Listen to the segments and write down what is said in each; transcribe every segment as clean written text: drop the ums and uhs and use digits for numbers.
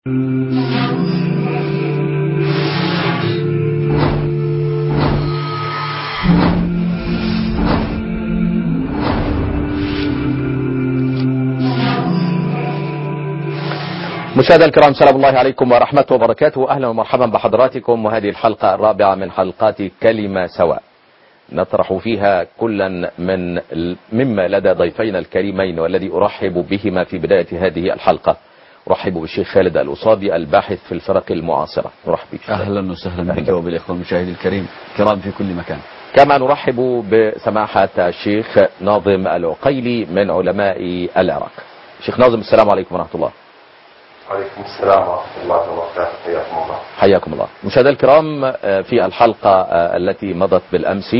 مشاهدينا الكرام، سلام الله عليكم ورحمته وبركاته. أهلا ومرحبا بحضراتكم، وهذه الحلقة الرابعة من حلقات كلمة سواء، نطرح فيها كلا مما لدى ضيفينا الكريمين، والذي أرحب بهما في بداية هذه الحلقة. أرحب بالشيخ خالد الأصابي الباحث في الفرق المعاصرة. نرحب بك. أهلا وسهلا بك وبالإخوة المشاهدين الكرام في كل مكان. كما نرحب بسماحة الشيخ ناظم العقيلي من علماء العراق. شيخ ناظم، السلام عليكم ورحمة الله. وعليكم السلام ورحمة الله وبركاته. حياكم الله. حياكم الله. مشاهدينا الكرام، في الحلقة التي مضت بالأمس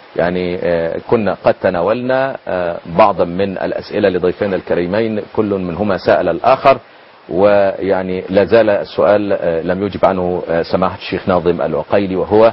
كنا قد تناولنا بعضا من الأسئلة لضيفنا الكريمين، كل منهما سأل الآخر، لا زال السؤال لم يجب عنه سماحة الشيخ ناظم العقيلي، وهو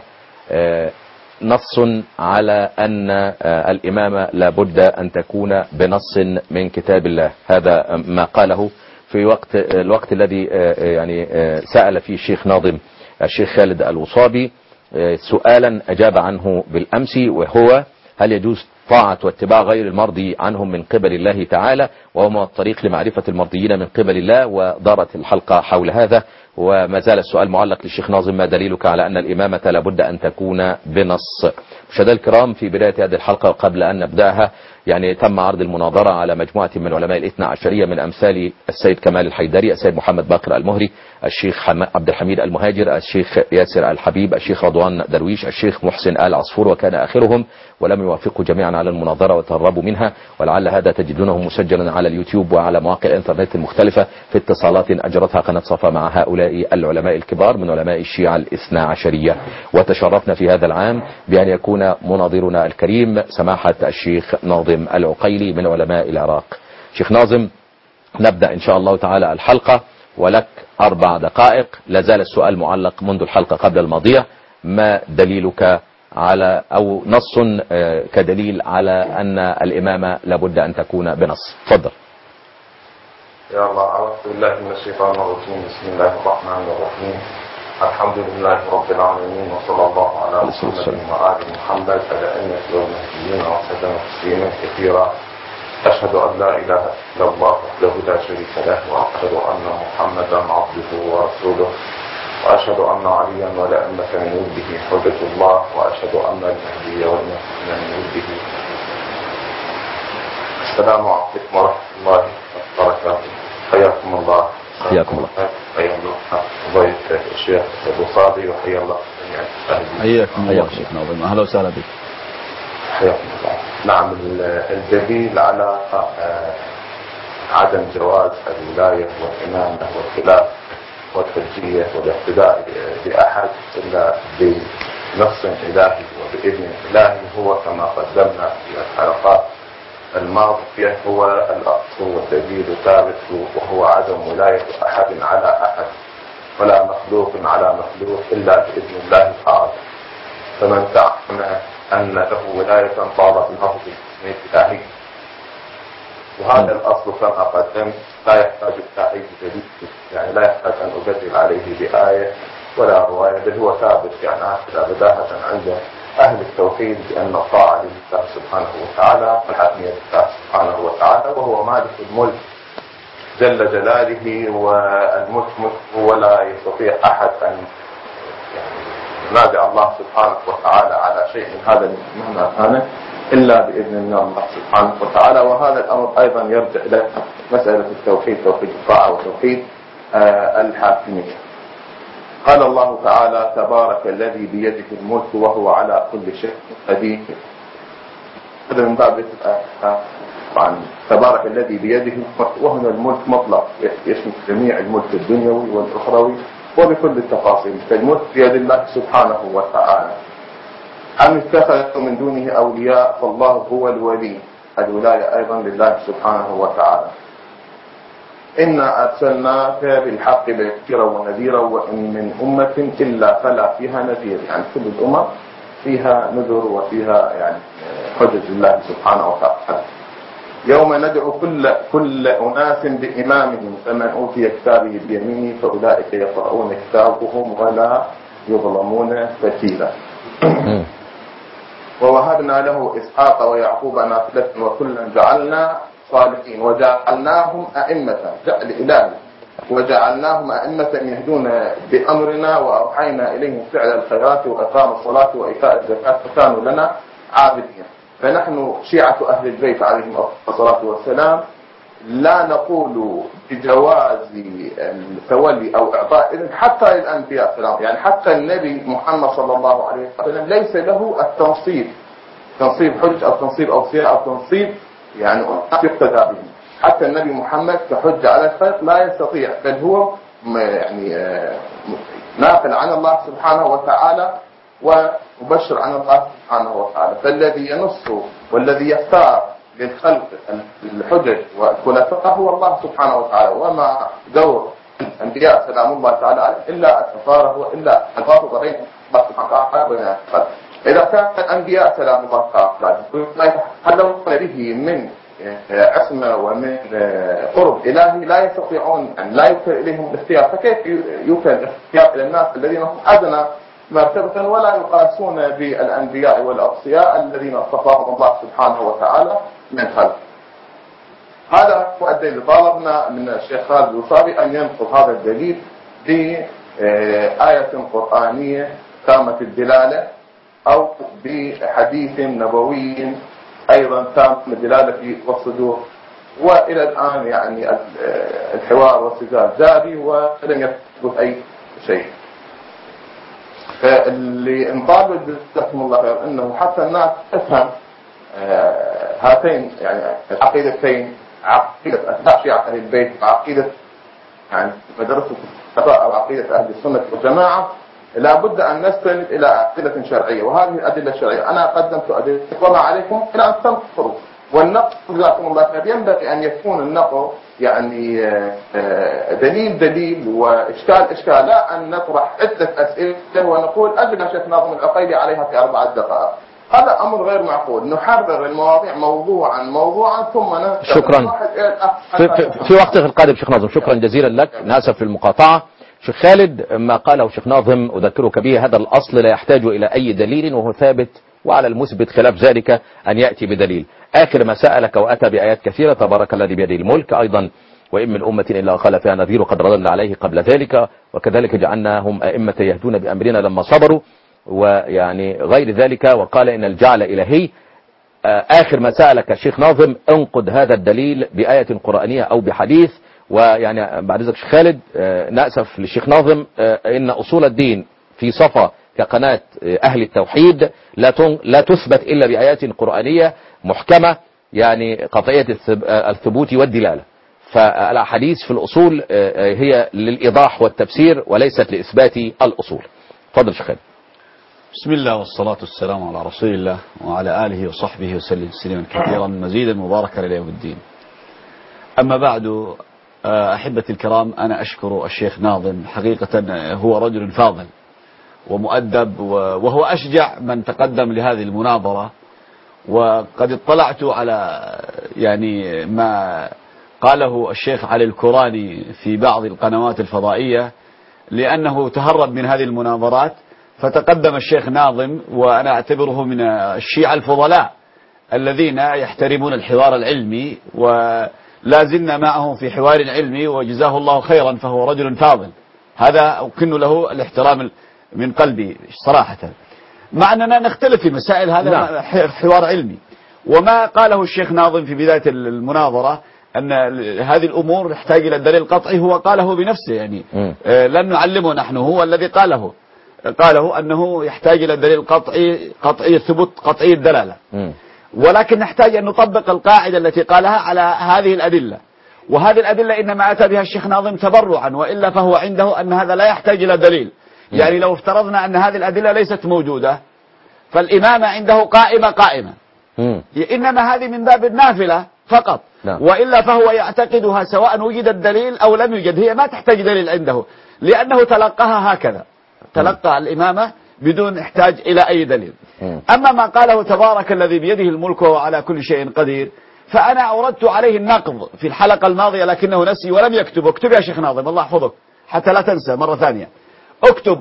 نص على أن الإمامة لابد أن تكون بنص من كتاب الله. هذا ما قاله في الوقت الذي سأل فيه الشيخ ناظم الشيخ خالد الأصابي سؤالا أجاب عنه بالأمس، وهو: هل يجوز طاعة واتباع غير المرضي عنهم من قبل الله تعالى، وهما الطريق لمعرفة المرضيين من قبل الله؟ ودارت الحلقة حول هذا، وما زال السؤال معلق للشيخ ناظم: ما دليلك على أن الإمامة لابد أن تكون بنص؟ مشاهدينا الكرام، في بداية هذه الحلقة وقبل أن نبدأها تم عرض المناظرة على مجموعة من علماء الاثنى عشرية، من أمثال السيد كمال الحيدري، السيد محمد باقر المهري، الشيخ عبد الحميد المهاجر، الشيخ ياسر الحبيب، الشيخ رضوان درويش، الشيخ محسن آل عصفور، وكان آخرهم ولم يوافقوا جميعا على المناظرة وتهربوا منها، ولعل هذا تجدونه مسجلا على اليوتيوب وعلى مواقع الانترنت المختلفة في اتصالات أجرتها قناة صفا مع هؤلاء العلماء الكبار من علماء الشيعة الاثنى عشرية. وتشرفنا في هذا العام بأن يكون مناظرنا الكريم سماحة الشيخ ناظم العقيلي من علماء العراق. شيخ ناظم، نبدأ إن شاء الله تعالى الحلقة، ولك 4 دقائق. لا زال السؤال معلق منذ الحلقة قبل الماضية: ما دليلك على أو نص كدليل على أن الإمامة لابد أن تكون بنص؟ تفضل. يا الله، أعوذ بالله من الشيطان الرجيم. بسم الله الرحمن الرحيم. الحمد لله رب العالمين، وصلى الله على محمد وآل محمد الأئمة والمهديين وسلم تسليما كثيرا. أشهد أن لا إله إلا الله وحده لا شريك له، وأشهد أن محمدا عبده ورسوله، وأشهد أن عليا والأئمة من ولده حجة الله، وأشهد أن المهدي والمهدي من ولده. السلام عليكم ورحمة الله وبركاته. حياكم الله. حياكم الله. حيا الله ضيف الشيخ الأصابي، وحيا الله جميعا. حياكم الله شيخ ناظم، أهلا وسهلا بك. حياكم الله. نعم، الدليل على عدم جواز الولاية والإمامة والخلافة والحجية والاقتداء بأحد إلا بنص إلهي وبإذن إلهي هو كما قدمنا في الحلقات الماضية، هو الأصل والدليل ثابت، وهو عدم ولاية أحد على أحد، ولا مخلوق على مخلوق إلا بإذن الله تعالى. فمن زعم أن له ولاية طالت له بالاسم الإلهي، وهذا الأصل كما قدمت لا يحتاج إلى أي دليل، لا يحتاج أن أجدل عليه بآية ولا رواية، بل هو ثابت هكذا بداهة عند أهل التوحيد بأن الطاعة لله سبحانه وتعالى والحاكمية لله سبحانه وتعالى، وهو مالك الملك جل جلاله، والملك ملكه، ولا يستطيع أحد أن ينازع الله سبحانه وتعالى على شيء من هذا مهما كان إلا بإذن الله سبحانه وتعالى. وهذا الأمر أيضا يرجع إلى مسألة التوحيد، توحيد الطاعة وتوحيد الحاكمية. قال الله تعالى: تبارك الذي بيده الملك وهو على كل شيء قدير. هذا من باب طبعا تبارك الذي بيده، وهنا الملك مطلق يشمل جميع الملك الدنيوي والأخروي وبكل التفاصيل، فالملك بيد الله سبحانه وتعالى. أم اتخذوا من دونه أولياء، فالله هو الولي، الولاية أيضا لله سبحانه وتعالى. إنا أرسلناك بالحق بشيرا ونذيرا، وإن من أمة إلا فلا فيها نذير، كل الأمم فيها نذر وفيها حجج الله سبحانه وتعالى. يوم ندعو كل أناس بإمامهم فمن أوتي كتابه بيمينه فأولئك يقرؤون كتابهم ولا يظلمون فتيلا. ووهبنا له إسحاق ويعقوب نافلة وكلا جعلنا صالحين وجعلناهم أئمة جعل إلهي وجعلناهم أئمة يهدون بأمرنا وأوحينا إليهم فعل الخيرات وإقام الصلاة وإيتاء الزكاة فكانوا لنا عابدين. فنحن شيعة أهل البيت عليهم الصلاة والسلام لا نقول بجواز التولي أو إعطاء إذن حتى للأنبياء السلام، يعني حتى النبي محمد صلى الله عليه وسلم ليس له التنصيب، تنصيب حج أو تنصيب أوصياء أو تنصيب يعني يقتدى به. حتى النبي محمد كحج على الخلق لا يستطيع، بل هو يعني ناقل عن الله سبحانه وتعالى ومبشر عن الله سبحانه وتعالى. فالذي ينص والذي يختار للخلق الحجج والخلفاء هو الله سبحانه وتعالى، وما دور الأنبياء سلام الله تعالى عليه إلا السفارة وإلا الفاظ بين الله سبحانه وتعالى وبين الخلق. إذا كان الأنبياء سلام الله تعالى لا يتحلون به من عصمة ومن قرب إلهي لا يستطيعون أن لا يوكل إليهم الاختيار، فكيف يوكل الاختيار إلى الناس الذين هم أدنى مرتبة ولا يقاسون بالأنبياء والأوصياء الذين اصطفاهم الله سبحانه وتعالى من خلق. هذا هو الدليل. طالبنا من الشيخ خالد الوصابي أن ينقض هذا الدليل بآية قرآنية تامة الدلالة أو بحديث نبوي أيضا تام الدلالة والصدور. وإلى الآن يعني الحوار والسجال جاري ولم يثبت أي شيء. فاللي نطالب جزاكم الله خير انه حتى الناس تفهم هاتين يعني العقيدتين، عقيدة أتباع شيعة أهل البيت وعقيدة يعني مدرسة الخلفاء أو عقيدة أهل السنة والجماعة، لابد أن نستند إلى أدلة شرعية. وهذه الأدلة الشرعية أنا قدمت أدلة وما عليكم إلى أن تنقضوا. والنقض جزاكم الله خير ينبغي أن يكون النقض يعني دليل وإشكال، لا أن نطرح عدة أسئلة ونقول أجل شيخ ناظم العقيلي عليها في 4 دقائق. هذا أمر غير معقول. نحرر المواضيع موضوعا ثم شكرا. في وقتك القادم شيخ ناظم، شكرا جزيلا لك، ناسف في المقاطعة. شيخ خالد، ما قاله شيخ ناظم أذكرك به، هذا الأصل لا يحتاج إلى أي دليل وهو ثابت، وعلى المثبت خلاف ذلك أن يأتي بدليل. آخر ما سألك وأتى بآيات كثيرة، تبارك الذي بيده الملك، أيضا وإن من أمة إلا خلا فيها نذير قد رددنا عليه قبل ذلك، وكذلك جعلناهم أئمة يهدون بأمرنا لما صبروا، ويعني غير ذلك، وقال إن الجعل إلهي. آخر ما سألك الشيخ ناظم انقد هذا الدليل بآية قرآنية أو بحديث. ويعني بعد ذلك شيخ خالد، نأسف للشيخ ناظم إن أصول الدين في صفا كقناة أهل التوحيد لا تثبت إلا بآيات قرآنية محكمة، يعني قطعية الثبوت والدلالة. فالأحاديث في الأصول هي للإيضاح والتفسير وليست لإثبات الأصول. تفضل شيخ خالد. بسم الله والصلاة والسلام على رسول الله وعلى آله وصحبه وسلم تسليما كثيرا مزيدا مباركا إلى يوم الدين. أما بعد، أحبتي الكرام، أنا أشكر الشيخ ناظم، حقيقة هو رجل فاضل ومؤدب، وهو أشجع من تقدم لهذه المناظرة. وقد اطلعت على يعني ما قاله الشيخ علي الكوراني في بعض القنوات الفضائية، لأنه تهرب من هذه المناظرات، فتقدم الشيخ ناظم، وأنا أعتبره من الشيعة الفضلاء الذين يحترمون الحوار العلمي، ولا زلنا معه في حوار علمي، وجزاه الله خيرا، فهو رجل فاضل، هذا أكن له الاحترام من قلبي صراحة، مع أننا نختلف في مسائل، هذا حوار علمي. وما قاله الشيخ ناظم في بداية المناظرة أن هذه الأمور تحتاج إلى الدليل القطعي، هو قاله بنفسه، يعني لن نعلمه نحن، هو الذي قاله أنه يحتاج إلى الدليل القطعي، قطعي الثبوت، قطعي الدلالة. ولكن نحتاج أن نطبق القاعدة التي قالها على هذه الأدلة، وهذه الأدلة إنما أتى بها الشيخ ناظم تبرعا، وإلا فهو عنده أن هذا لا يحتاج إلى دليل. يعني لو افترضنا أن هذه الأدلة ليست موجودة، فالإمامة عنده قائمة، إنما هذه من باب النافلة فقط، وإلا فهو يعتقدها سواء وجد الدليل أو لم يوجد، هي ما تحتاج دليل عنده، لأنه تلقاها هكذا، تلقى الإمامة بدون احتاج إلى أي دليل. أما ما قاله تبارك الذي بيده الملك وهو على كل شيء قدير، فأنا أوردت عليه النقض في الحلقة الماضية لكنه نسي ولم يكتب. اكتب يا شيخ ناظم الله يحفظك حتى لا تنسى مرة ثانية. اكتب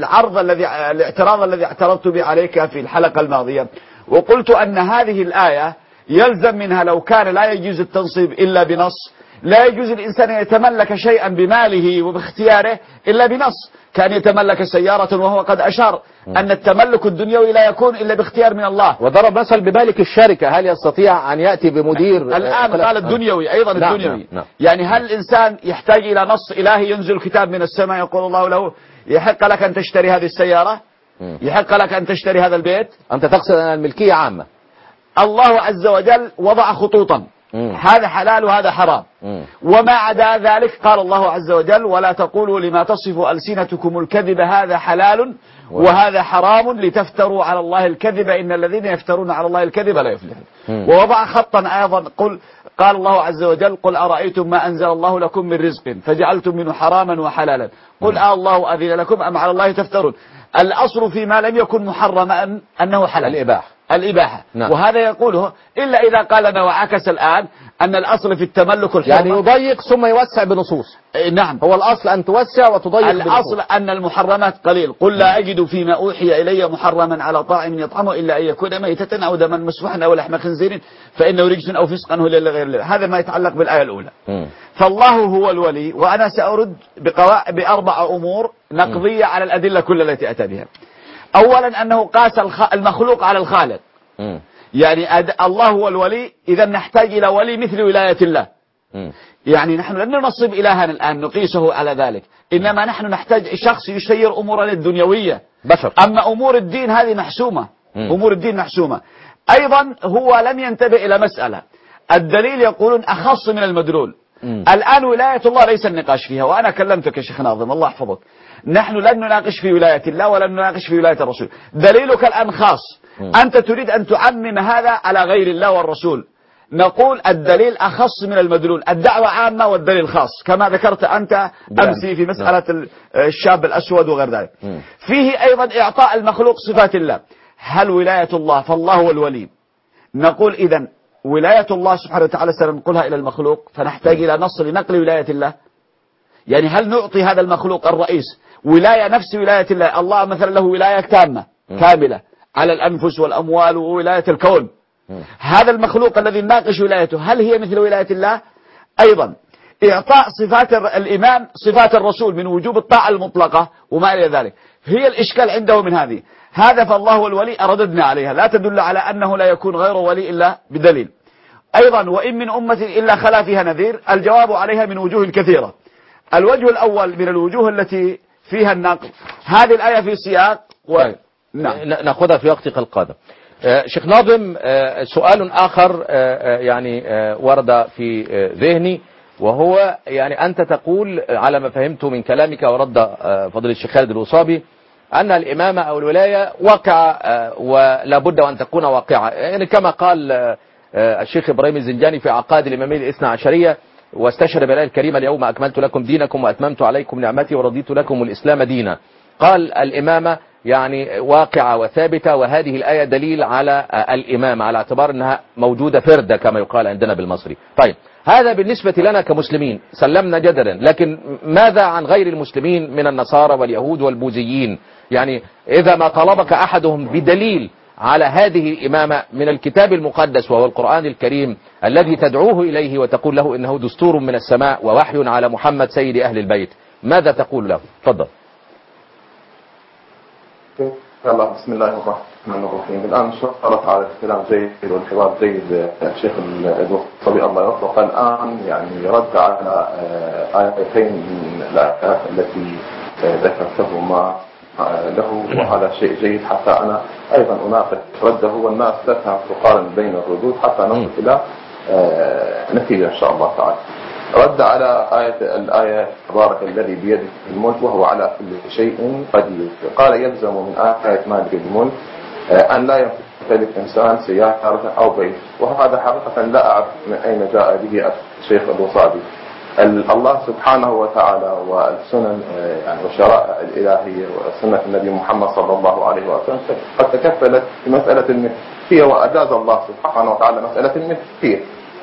الاعتراض الذي اعترضت به عليك في الحلقة الماضية، وقلت أن هذه الآية يلزم منها لو كان لا يجوز التنصيب إلا بنص، لا يجوز الإنسان أن يتملك شيئا بماله وباختياره إلا بنص، كان يتملك سيارة وهو قد أشار أن التملك الدنيوي لا يكون إلا باختيار من الله. وضرب مثل بمالك الشركة، هل يستطيع أن يأتي بمدير؟ الآن قال الدنيوي أيضا نعم الدنيوي. نعم. يعني هل الإنسان يحتاج إلى نص إلهي ينزل كتاب من السماء يقول الله له يحق لك أن تشتري هذه السيارة، يحق لك أن تشتري هذا البيت؟ أنت تقصد أن الملكية عامة. الله عز وجل وضع خطوطا، هذا حلال وهذا حرام، وما عدا ذلك قال الله عز وجل ولا تقولوا لما تصف ألسنتكم الكذب هذا حلال وهذا حرام لتفتروا على الله الكذب إن الذين يفترون على الله الكذب لا يفلحون. ووضع خطا أيضا قال الله عز وجل قل أرأيتم ما أنزل الله لكم من رزق فجعلتم منه حراما وحلالا قل الله أذن لكم أم على الله تفترون. الأصل فيما لم يكن محرما أنه حلال، الإباحة. نعم. وهذا يقوله إلا إذا قال لنا وعكس الآن أن الأصل في التملك الحرمة، يعني يضيق ثم يوسع بنصوص. نعم، هو الأصل أن توسع وتضيق الأصل بنصوص. أن المحرمات قليل. قل لا أجد فيما أوحي إلي محرما على طاعم يطعمه إلا أن يكون ميتة أو دما مسفوحا أو لحم خنزير فإنه رجس أو فسقا هو لغير الله. هذا ما يتعلق بالآية الأولى. فالله هو الولي، وأنا سأرد بأربع أمور نقضية على الأدلة كل التي أتى بها. أولا أنه قاس المخلوق على الخالق، يعني الله هو الولي، إذا نحتاج إلى ولي مثل ولاية الله. يعني نحن لن ننصب إلهنا الآن نقيسه على ذلك، إنما نحن نحتاج شخص يسير أمورنا الدنيوية بشر. أما أمور الدين هذه محسومة، أمور الدين محسومة. أيضا هو لم ينتبه إلى مسألة، الدليل يقولون أخص من المدلول. الآن ولاية الله ليس النقاش فيها، وأنا كلمتك يا شيخ ناظم الله يحفظك، نحن لن نناقش في ولاية الله ولن نناقش في ولاية الرسول، دليلك الآن خاص، أنت تريد أن تعمم هذا على غير الله والرسول. نقول الدليل أخص من المدلول، الدعوة عامة والدليل خاص، كما ذكرت أنت أمسي في مسألة الشاب الأسود وغير ذلك. فيه أيضا إعطاء المخلوق صفات الله. هل ولاية الله فالله هو الولي، نقول إذن ولاية الله سبحانه وتعالى سننقلها إلى المخلوق، فنحتاج إلى نص لنقل ولاية الله. يعني هل نعطي هذا المخلوق الرئيس ولاية نفس ولاية الله؟ الله مثلا له ولاية تامة كاملة على الأنفس والأموال وولاية الكون. هذا المخلوق الذي نناقش ولايته هل هي مثل ولاية الله؟ أيضا إعطاء صفات الإمام صفات الرسول من وجوب الطاعة المطلقة وما إلى ذلك، هي الإشكال عنده من هذه. هذا فالله والولي أرددنا عليها، لا تدل على أنه لا يكون غير ولي إلا بدليل. أيضا وإن من أمة إلا خلا فيها نذير، الجواب عليها من وجوه كثيرة. الوجه الأول من الوجوه التي فيها النقل، هذه الآية في سياق نعم. نأخذها في وقتك القادم. شيخ ناظم، سؤال آخر يعني ورد في ذهني، وهو يعني أنت تقول على ما فهمت من كلامك ورد فضيلة الشيخ خالد الوصابي أن الإمامة أو الولاية واقعة ولا بد وأن تكون واقعة، يعني كما قال الشيخ إبراهيم الزنجاني في عقائد الإمامية الاثنى عشرية، واستشهد بالآية الكريمة اليوم أكملت لكم دينكم وأتممت عليكم نعمتي ورضيت لكم الإسلام دينا. قال الإمامة يعني واقعة وثابتة، وهذه الآية دليل على الإمامة على اعتبار أنها موجودة فردة كما يقال عندنا بالمصري. طيب هذا بالنسبة لنا كمسلمين سلمنا جدلا، لكن ماذا عن غير المسلمين من النصارى واليهود والبوذيين؟ يعني إذا ما طلبك أحدهم بدليل على هذه الإمامة من الكتاب المقدس وهو القرآن الكريم الذي تدعوه إليه وتقول له إنه دستور من السماء ووحي على محمد سيد أهل البيت، ماذا تقول له؟ تفضل. بسم الله الرحمن الرحيم. الآن شرط على الكلام جيد والحوار جيد الشيخ الوصابي الله يوفقه. الآن يعني رد على آيتين من الآيات التي ذكرتهما له، وهذا شيء جيد حتى أنا أيضا أناقش رده والناس تفهم تقارن بين الردود حتى نصل إلى نتيجة إن شاء الله تعالى. رد على الآية تبارك الذي بيده الملك وهو على كل شيء قدير. قال يلزم من آية مالك الملك أن لا يمتلك إنسان سيارة أو بيت، وهذا حقيقة لا أعرف من أين جاء به الشيخ الوصابي. الله سبحانه وتعالى والسنن يعني والشرائع الإلهية وسنة النبي محمد صلى الله عليه وسلم قد تكفلت في مسألة الملكية، وأجاز الله سبحانه وتعالى مسألة الملكية.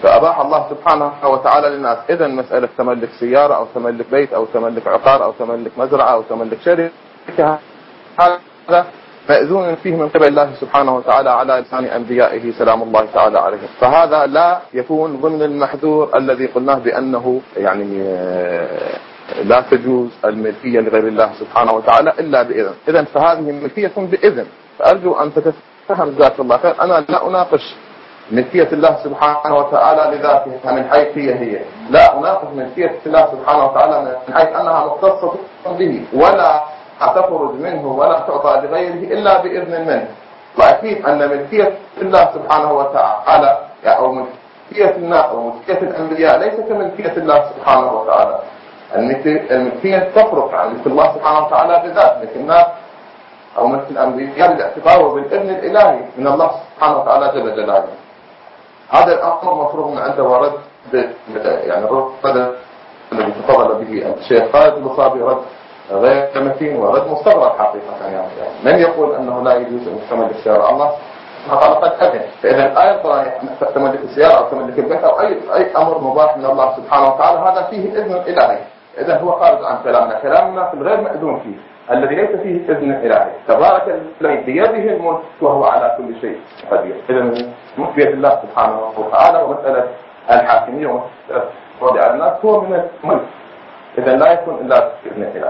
فأباح الله سبحانه وتعالى للناس. إذا مسألة تملك سيارة أو تملك بيت أو تملك عقار أو تملك مزرعة أو تملك شركة، هذا مأذون فيه من قبل الله سبحانه وتعالى على لسان أنبيائه سلام الله تعالى عليهم. فهذا لا يكون ضمن المحذور الذي قلناه بأنه يعني لا تجوز الملكية لغير الله سبحانه وتعالى إلا بإذن. إذن فهذه ملكية بإذن. فأرجو أن تتفهم جزاك الله خير. أنا لا أناقش ملكية الله سبحانه وتعالى لذاتها من حيث هي، لا أناقش ملكية الله سبحانه وتعالى من حيث أنها مختصة به ولا تخرج منه ولا تعطى لغيره إلا بإذن منه. وأكيد أن ملكية الله سبحانه وتعالى أو ملكية الناس أو ملكية الأنبياء ليس كملكية الله سبحانه وتعالى. الملكية تفرق عن ملك الله سبحانه وتعالى بذات، ملك الناس أو ملك الأنبياء بالاعتبار بالإذن الإلهي من الله سبحانه وتعالى جل جلاله. هذا الأمر مفروغ من عنده ورد يعني الرد الذي تفضل به الشيخ خالد البصابي رد غير متين ورد مستغرب حقيقة. يعني من يقول أنه لا يجوز أن تملك السيارة؟ الله سبحانه وتعالى قد أذن. فإذا الآية القرآنية تملك السيارة أو تملك البيت أو أي أمر مباح من الله سبحانه وتعالى هذا فيه إذن إلهي. إذا هو خارج عن كلامنا في الغير مأذون فيه الذي ليس فيه إذن إلهي. تبارك الذي بيده الملك وهو على كل شيء قدير. إذا ملكية الله سبحانه وتعالى ومسألة الحاكمية ومسألة الرد على الناس هو من الملك. إذا لا يكون إلا بإذن إلهي.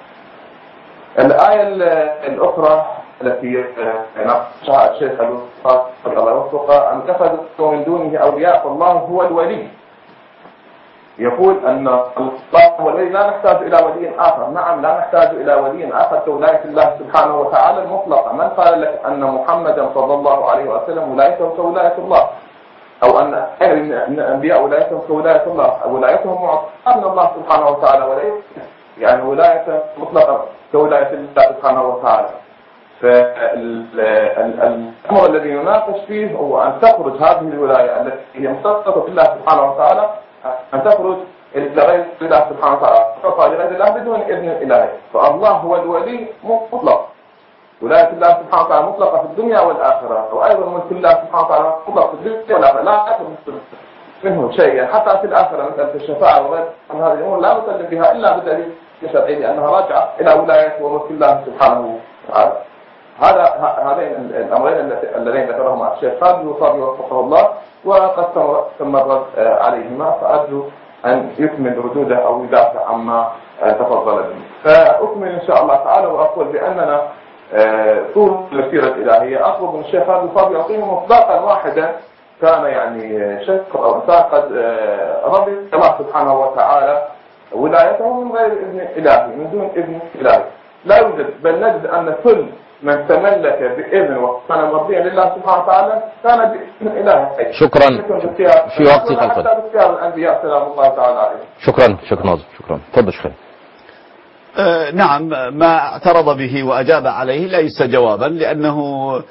الآية الأخرى التي ناقشها الشيخ الله يوفقه أن اتخذوا من دونه أولياء فالله هو الولي. يقول أن الله هو الذي لا نحتاج إلى ولي آخر. نعم لا نحتاج إلى ولي آخر كولاية الله سبحانه وتعالى المطلقة. من قال لك أن محمدا صلى الله عليه وسلم ولايته كولاية الله أو أن الأنبياء ولايتهم كولاية الله؟ ولايتهم معطاة من الله سبحانه وتعالى وليس يعني ولاية مطلقة كولاية الله سبحانه وتعالى. فالأمر الذي نناقش فيه هو أن تخرج هذه الولاية التي هي مختصة بالله سبحانه وتعالى أن تخرج إلى غير الله سبحانه وتعالى تعطى لغير الله بدون إذن إلهي. فالله هو الولي مطلق. ولاية الله سبحانه وتعالى مطلقة في الدنيا والآخرة، وأيضا ملك الله سبحانه وتعالى مطلق في الدنيا والآخرة لا يخرج منه شيء. يعني حتى في الآخرة مثل في الشفاعة وغير من هذه الأمور لا نسلم بها إلا بدليل شرعي لأنها راجعة إلى ولاية وملك الله سبحانه وتعالى. هذين الأمرين اللذين ذكرهما الشيخ خالد البصابي وفقه الله وقد تم الرد عليهما، فأرجو أن يكمل ردوده أو يدافع عما تفضل به. فأكمل إن شاء الله تعالى وأقول بأننا طول المسيرة الإلهية أطلب من الشيخ خالد البصابي يعطيني مصداقا واحدا كان يعني شخص أو إنسان قد رضي الله سبحانه وتعالى ولايته من غير إذن إلهي من دون إذن إلهي. لا يوجد، بل نجد أن كل من تملك بإذن وكان مرضيا لله سبحانه وتعالى كان بإذن إلهي. شكرا. في وقت قلقل. الأنبياء سلام الله تعالى عليهم. شكرا ناظر. شكرا. تفضل شيخ. نعم، ما اعترض به وأجاب عليه ليس جوابا، لأنه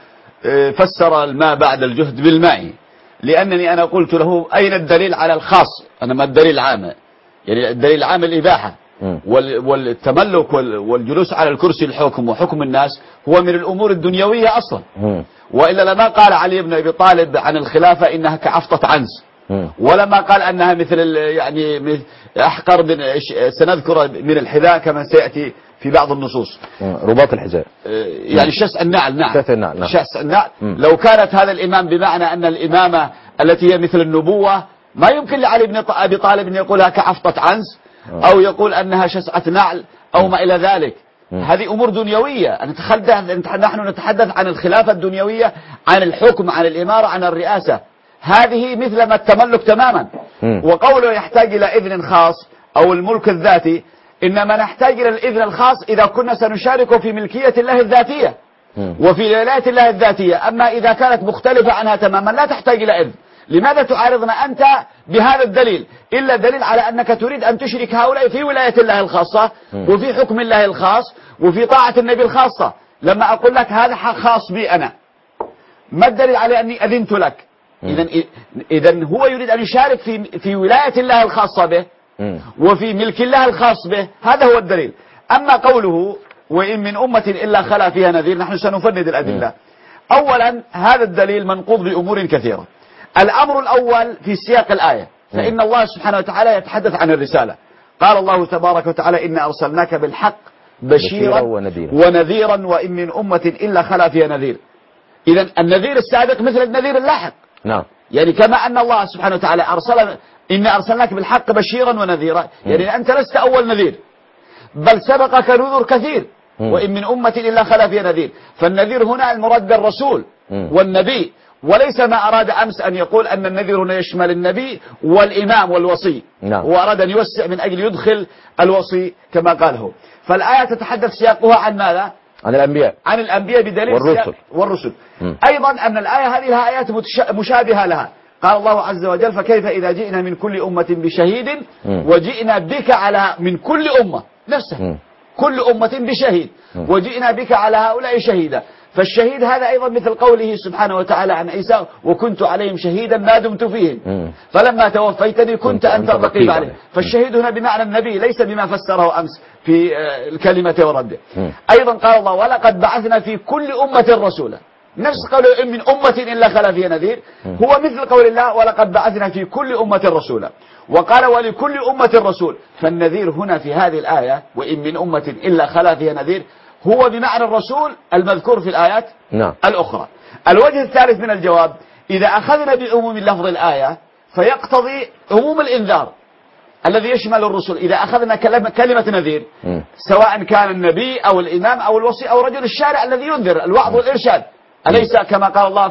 فسر الماء بعد الجهد بالماء. لأنني أنا قلت له أين الدليل على الخاص؟ أنا ما الدليل العام؟ يعني الدليل العام الإباحة والتملك والجلوس على الكرسي الحكم وحكم الناس هو من الأمور الدنيوية أصلا. وإلا لما قال علي بن أبي طالب عن الخلافة إنها كعفطة عنز، ولما قال أنها مثل يعني أحقر سنذكر من الحذاء كما سيأتي في بعض النصوص. رباط الحذاء يعني شسع النعل. نعم شسع النعل. لو كانت هذا الإمام بمعنى أن الإمامة التي هي مثل النبوة ما يمكن لعلي بن أبي طالب أن يقولها كعفطة عنز أو يقول أنها شسعة نعل أو ما إلى ذلك. هذه أمور دنيوية. نحن نتحدث عن الخلافة الدنيوية، عن الحكم، عن الإمارة، عن الرئاسة. هذه مثل ما التملك تماما. وقوله يحتاج إلى إذن خاص أو الملك الذاتي، إنما نحتاج إلى الإذن الخاص إذا كنا سنشارك في ملكية الله الذاتية وفي ولاية الله الذاتية. أما إذا كانت مختلفة عنها تماما لا تحتاج إلى إذن. لماذا تعارضنا أنت بهذا الدليل؟ إلا دليل على أنك تريد أن تشرك هؤلاء في ولاية الله الخاصة وفي حكم الله الخاص وفي طاعة النبي الخاصة. لما أقول لك هذا خاص بي أنا، ما الدليل على أني أذنت لك؟ إذن هو يريد أن يشارك في ولاية الله الخاصة به وفي ملك الله الخاص به. هذا هو الدليل. أما قوله وإن من أمة إلا خلا فيها نذير، نحن سنفند الأدلة. أولا هذا الدليل منقوض بأمور كثيرة. الأمر الأول في سياق الآية، فإن الله سبحانه وتعالى يتحدث عن الرسالة. قال الله تبارك وتعالى: إنا أرسلناك بالحق بشيرا ونذيرا وإن من أمة إلا خلا فيها نذير. إذن النذير السابق مثل النذير اللاحق. نعم. يعني كما أن الله سبحانه وتعالى إنا أرسلناك بالحق بشيرا ونذيرا، يعني أنت لست أول نذير، بل سبقك نذر كثير، وإن من أمة إلا خلا فيها نذير. فالنذير هنا المراد بالرسول والنبي، وليس ما أراد أمس أن يقول أن النذير هنا يشمل النبي والإمام والوصي. نعم. وأراد أن يوسع من أجل يدخل الوصي كما قاله. فالآية تتحدث سياقها عن ماذا؟ عن الأنبياء. عن الأنبياء بدليل والرسل. أيضا أن الآية هذه لها آيات مشابهة لها. قال الله عز وجل: فكيف إذا جئنا من كل أمة بشهيد وجئنا بك على من كل أمة نفسها كل أمة بشهيد وجئنا بك على هؤلاء شهيدا. فالشهيد هذا أيضا مثل قوله سبحانه وتعالى عن عيسى: وكنت عليهم شهيدا ما دمت فيهم فلما توفيتني كنت أنت الرقيب عليهم. فالشهيد هنا بمعنى النبي، ليس بما فسره أمس في الكلمة ورده. أيضا قال الله: ولقد بعثنا في كل أمة رسولا. نفس قوله: إن من أمة إلا خلا فيها نذير، هو مثل قول الله: ولقد بعثنا في كل أمة رسولا. وقال: ولكل أمة رسول. فالنذير هنا في هذه الآية: وإن من أمة إلا خلا فيها نذير، هو بمعنى الرسول المذكور في الآيات الأخرى. الوجه الثالث من الجواب: إذا أخذنا بعموم لفظ الآية فيقتضي عموم الإنذار الذي يشمل الرسل. إذا أخذنا كلمة نذير، سواء كان النبي أو الإمام أو الوصي أو رجل الشارع الذي ينذر، الوعظ والإرشاد. أليس كما قال الله: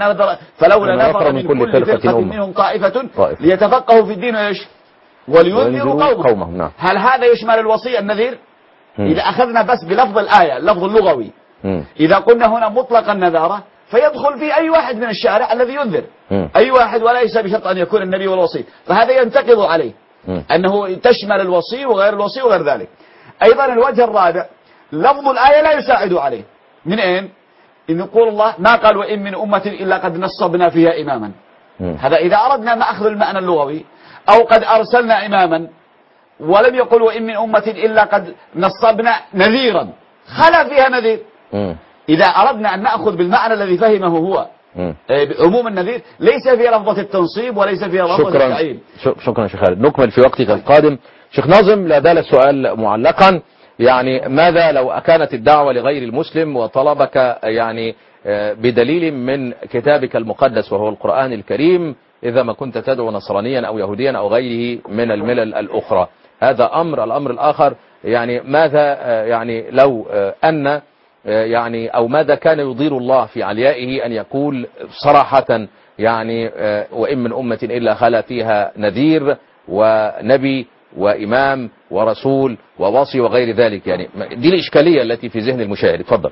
فلولا نفر من كل فرقة منهم طائفة ليتفقهوا في الدين ولينذروا قومهم. هل هذا يشمل الوصي النذير؟ إذا أخذنا بس بلفظ الآية، اللفظ اللغوي، إذا قلنا هنا مطلق النذارة فيدخل في أي واحد من الشارع الذي ينذر، أي واحد، وليس بشرط أن يكون النبي والوصي. فهذا ينتقض عليه أنه تشمل الوصي وغير الوصي وغير ذلك. أيضا الوجه الرابع: لفظ الآية لا يساعد عليه. من أين؟ إن يقول الله ما قال: وإن من أمة إلا قد نصبنا فيها إماما. هذا إذا أردنا ما أخذ المعنى اللغوي، أو قد أرسلنا إماما، ولم يقل: وإن من أمة إلا قد نصبنا نذيرا، خلا فيها نذير. إذا أردنا أن نأخذ بالمعنى الذي فهمه هو عموم النذير، ليس في لفظة التنصيب وليس في لفظة التعيين. شكرا شيخ خالد. نكمل في وقتك القادم. شيخ ناظم، لا زال السؤال معلقا، يعني ماذا لو كانت الدعوة لغير المسلم وطلبك يعني بدليل من كتابك المقدس وهو القرآن الكريم، إذا ما كنت تدعو نصرانيا أو يهوديا أو غيره من الملل الأخرى؟ هذا أمر. الأمر الآخر يعني ماذا يعني لو أن يعني أو ماذا كان يضير الله في عليائه أن يقول صراحة يعني وإن من أمة إلا خلا فيها نذير ونبي وإمام ورسول ووصي وغير ذلك؟ يعني دي الإشكالية التي في ذهن المشاهد. اتفضل.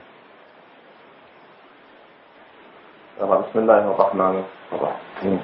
بسم الله الرحمن الرحيم.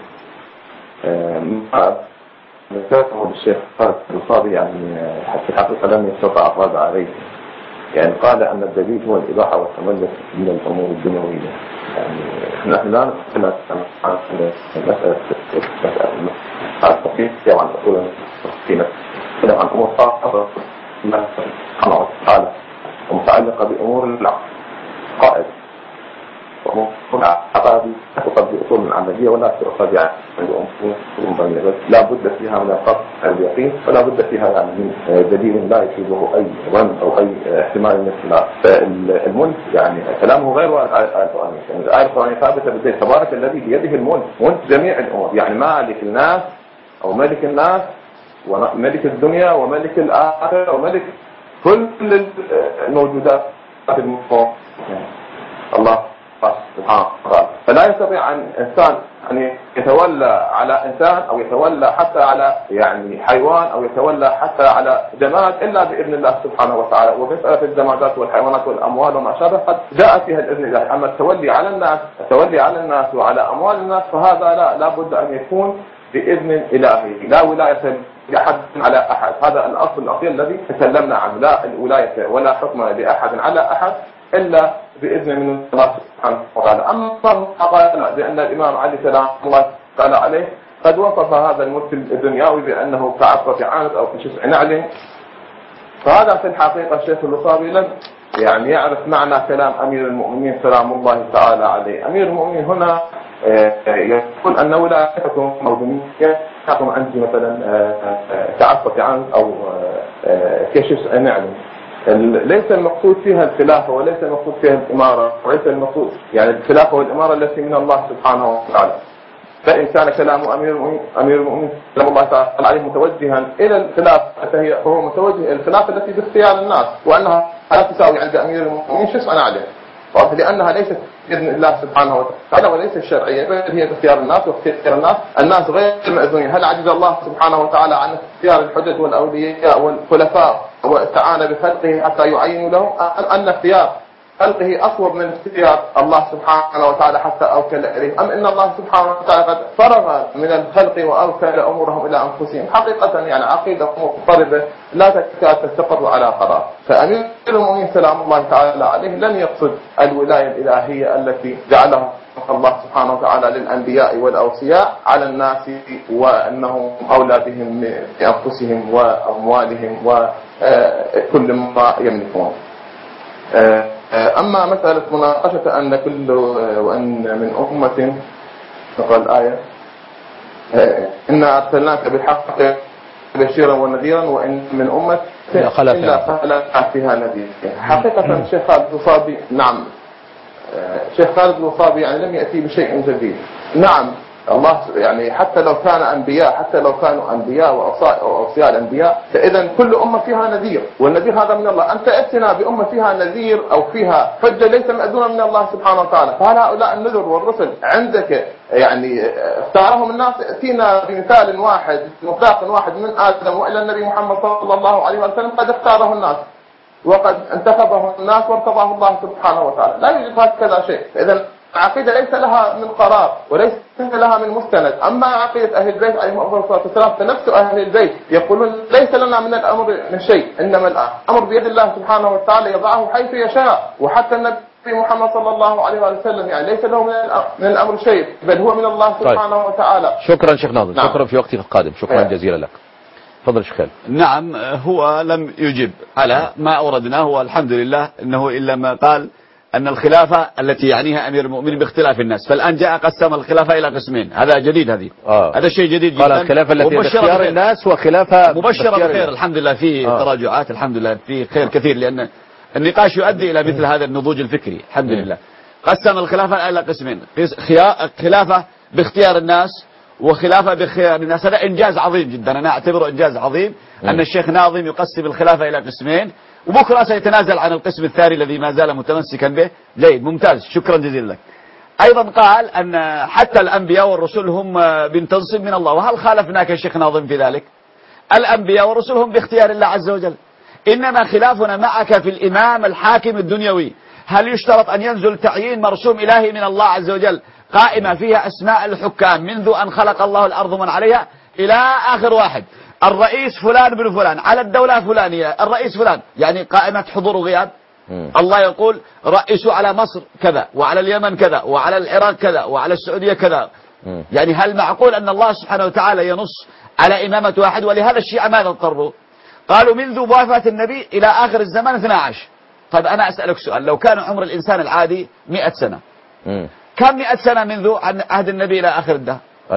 ذكرته الشيخ خالد الصابي يعني حتى الحقيقة لم يستطع الرد عليه. يعني قال أن الدليل هو الإباحة والتملك من الأمور الدنيوية. يعني نحن لا نتكلم عن مسألة التفكير وعن أصول التفكير، نتكلم عن أمور خاصة ما سبحانه وتعالى ومتعلقة بأمور العقائد. وأمور العقائد لا تؤخذ بأصول العملية ولا تؤخذ يعني بأمور بس لا بد فيها من القطع اليقين، ولا بد فيها يعني من دليل لا يشبه أي ظن أو أي احتمال مثل. فالملك يعني كلامه غير وارد على الآية القرآنية. يعني الآية القرآنية ثابتة بالدين: تبارك الذي بيده الملك، ملك جميع الأمور، يعني مالك الناس أو ملك الناس وملك الدنيا وملك الآخرة وملك كل الموجودات في المخوف. الله سبحانه وتعالى. فلا يستطيع أن إنسان أن يتولى على إنسان أو يتولى حتى على يعني حيوان أو يتولى حتى على جماد إلا بإذن الله سبحانه وتعالى. ومسألة الجمادات والحيوانات والأموال وما شابه قد جاء فيها الإذن الله. أما التولي على الناس وعلى أموال الناس فهذا لا بد أن يكون بإذن إلهي. لا ولاية لأحد على أحد. هذا الأصل الأصيل الذي تكلمنا عنه. لا الولاية ولا حكم لأحد على أحد إلا بإذن من الله سبحانه وتعالى. أما قال بأن الإمام علي سلام الله تعالى عليه قد وصف هذا الملك الدنيوي بأنه كعصفة عانت أو كشسع نعل، فهذا في الحقيقة الشيخ الوصابي لم يعني يعرف معنى كلام أمير المؤمنين سلام الله تعالى عليه. أمير المؤمنين هنا يقول أن ولايتكم أو دنياكم أنت مثلا تعفت عنه أو كشف نعلم، ليس المقصود فيها الخلافة وليس المقصود فيها الإمارة، وليس المقصود يعني الخلافة والإمارة التي من الله سبحانه وتعالى. فإن كان كلام أمير المؤمنين كلام الله تعالى عليه متوجها إلى الخلافة فهو متوجه إلى الخلافة التي باختيار الناس، وأنها لا تساوي عند أمير المؤمنين شيئا عليه، لأنها ليست بإذن الله سبحانه وتعالى وليست الشرعية، بل هي باختيار الناس، واختيار الناس غير مأذونين. هل عجز الله سبحانه وتعالى عن اختيار الحجج والأولياء والخلفاء واستعان بخلقه حتى يعينوا له، أن اختيار خلقه أصوب من اختيار الله سبحانه وتعالى حتى أوكل إليه؟ أم إن الله سبحانه وتعالى قد فرغ من الخلق وأوكل أمورهم إلى أنفسهم؟ حقيقة يعني عقيدة مضطربة لا تكاد تستقر على قرار. فأمير المؤمنين سلام الله تعالى عليه لم يقصد الولاية الإلهية التي جعلها الله سبحانه وتعالى للأنبياء والأوصياء على الناس، وأنهم أولى بهم بأنفسهم وأموالهم وكل ما يملكون. أما مسألة مناقشة أن كل وأن من أمة قال الآية إنا أرسلناك بالحق بشيرا ونذيرا وإن من أمة إلا خلق فيها نذير. حقيقة الشيخ خالد الوصابي نعم الشيخ خالد الوصابي يعني لم يأتي بشيء جديد. نعم الله يعني حتى لو كان أنبياء، حتى لو كانوا أنبياء وأوصياء الأنبياء، فإذا كل أمة فيها نذير، والنذير هذا من الله. أنت ائتنا بأمة فيها نذير أو فيها حجة ليس مأذونة من الله سبحانه وتعالى، فهل هؤلاء النذر والرسل عندك يعني اختارهم الناس؟ ائتنا بمثال واحد مصداق واحد من آدم وإلى النبي محمد صلى الله عليه وسلم قد اختاره الناس وقد انتخبه الناس وارتضاه الله سبحانه وتعالى. لا يوجد هكذا شيء. إذا العقيدة ليس لها من قرار وليس لها من مستند. أما عقيدة أهل البيت عليهم أفضل الصلاة والسلام فنفس أهل البيت يقولون ليس لنا من الأمر من شيء، إنما الأمر بيد الله سبحانه وتعالى يضعه حيث يشاء. وحتى النبي محمد صلى الله عليه وسلم يعني ليس له من الأمر شيء، بل هو من الله سبحانه وتعالى. شكرا شيخ ناظم. نعم. شكرا في وقتك القادم. شكرا جزيلا لك. تفضل شيخ خالد. نعم هو لم يجب على ما أوردناه، والحمد لله أنه إلا ما قال أن الخلافة التي يعنيها أمير المؤمنين باختلاف الناس، فالآن جاء قسم الخلافة إلى قسمين. هذا جديد، هذا شيء جديد جدا. قال الخلافة التي باختيار الناس وخلافة مبشرة بخير. الحمد لله في تراجعات، الحمد لله في خير كثير، لأن النقاش يؤدي إلى مثل هذا النضوج الفكري. الحمد لله. قسم الخلافة إلى قسمين، خلافة باختيار الناس وخلافة بخيار الناس. هذا إنجاز عظيم جدا، أنا أعتبره إنجاز عظيم أن الشيخ ناظم يقسم الخلافة إلى قسمين، وبكرة سيتنازل عن القسم الثاني الذي ما زال متمسكا به. جيد، ممتاز، شكرا جزيلا لك. أيضا قال أن حتى الأنبياء والرسل هم بتنصيب من الله، وهل خالفناك يا شيخ ناظم في ذلك؟ الأنبياء والرسل هم باختيار الله عز وجل، إنما خلافنا معك في الإمام الحاكم الدنيوي. هل يشترط أن ينزل تعيين مرسوم إلهي من الله عز وجل قائمة فيها أسماء الحكام منذ أن خلق الله الأرض من عليها إلى آخر واحد؟ الرئيس فلان بن فلان على الدولة فلانية، الرئيس فلان، يعني قائمة حضور وغياب. الله يقول رئيسوا على مصر كذا وعلى اليمن كذا وعلى العراق كذا وعلى السعودية كذا. يعني هل معقول أن الله سبحانه وتعالى ينص على إمامة واحد؟ ولهذا الشيعة ماذا اضطروا؟ قالوا منذ وفاة النبي إلى آخر الزمان 12. طيب أنا أسألك سؤال، لو كان عمر الإنسان العادي 100 سنة، كم 100 سنة منذ عهد النبي إلى آخر الدهر؟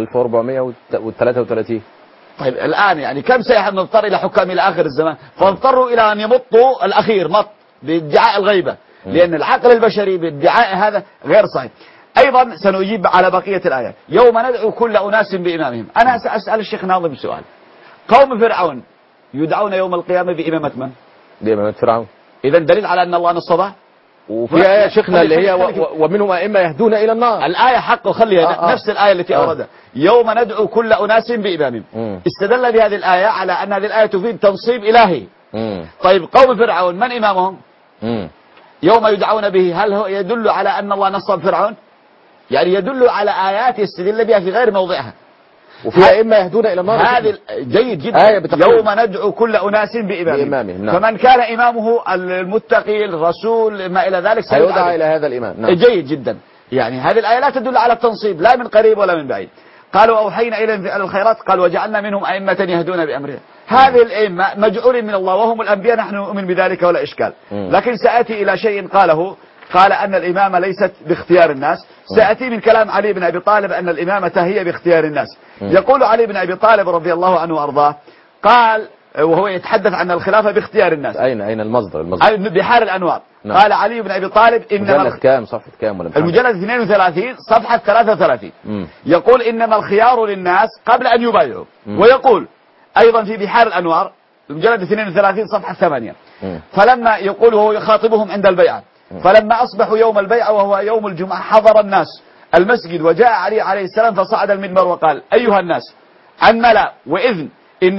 1433. طيب الآن يعني كم سيضطر إلى حكام إلى آخر الزمان؟ فاضطروا إلى أن يمطوا الأخير مط بادعاء الغيبة، لأن العقل البشري بادعاء هذا غير صحيح. أيضا سنجيب على بقية الآيات. يوم ندعو كل أناس بإمامهم. أنا سأسأل الشيخ ناظم سؤال، قوم فرعون يدعون يوم القيامة بإمامة من؟ بإمامة فرعون. إذا دليل على أن الله نصبه. وفي آية شيخنا اللي هي ومنهم أئمة يهدون إلى النار. الآية حق، خليها نفس الآية التي أوردها، يوم ندعو كل أناس بإمامهم. استدل بهذه الآية على أن هذه الآية تفيد تنصيب إلهي. طيب قوم فرعون من إمامهم؟ يوم يدعون به، هل هو يدل على أن الله نصب فرعون؟ يعني يدل على آيات يستدل بها في غير موضعها. وفي أئمة يهدون إلى النار. هذه جيد جدا. يوم ندعو كل أناس بإمامهم. نعم. فمن كان إمامه المتقي الرسول ما إلى ذلك سيدعى إلى هذا الإمام. نعم. جيد جدا. يعني هذه الآية لا تدل على التنصيب لا من قريب ولا من بعيد. قالوا أوحينا إليهم فعل الخيرات، قال وجعلنا منهم أئمة يهدون بأمرنا. هذه الأئمة مجعول من الله وهم الأنبياء، نحن نؤمن بذلك ولا إشكال. لكن سآتي إلى شيء قاله قال أن الإمامة ليست باختيار الناس. سأتي من كلام علي بن أبي طالب أن الإمامة هي باختيار الناس. يقول علي بن أبي طالب رضي الله عنه وأرضاه، قال وهو يتحدث عن الخلافة باختيار الناس. أين المصدر؟ بحار الأنوار. نعم. قال علي بن أبي طالب إنما مجلد كام، صفحة كام؟ ولا المجلد 32 صفحة 33. يقول إنما الخيار للناس قبل أن يبايعوا. ويقول أيضا في بحار الأنوار المجلد 32 صفحة 8 فلما يقول هو يخاطبهم عند البيعة، فلما أصبحوا يوم البيعة وهو يوم الجمعة حضر الناس المسجد، وجاء علي عليه السلام فصعد المنبر وقال: أيها الناس، عن ملا وإذن، إن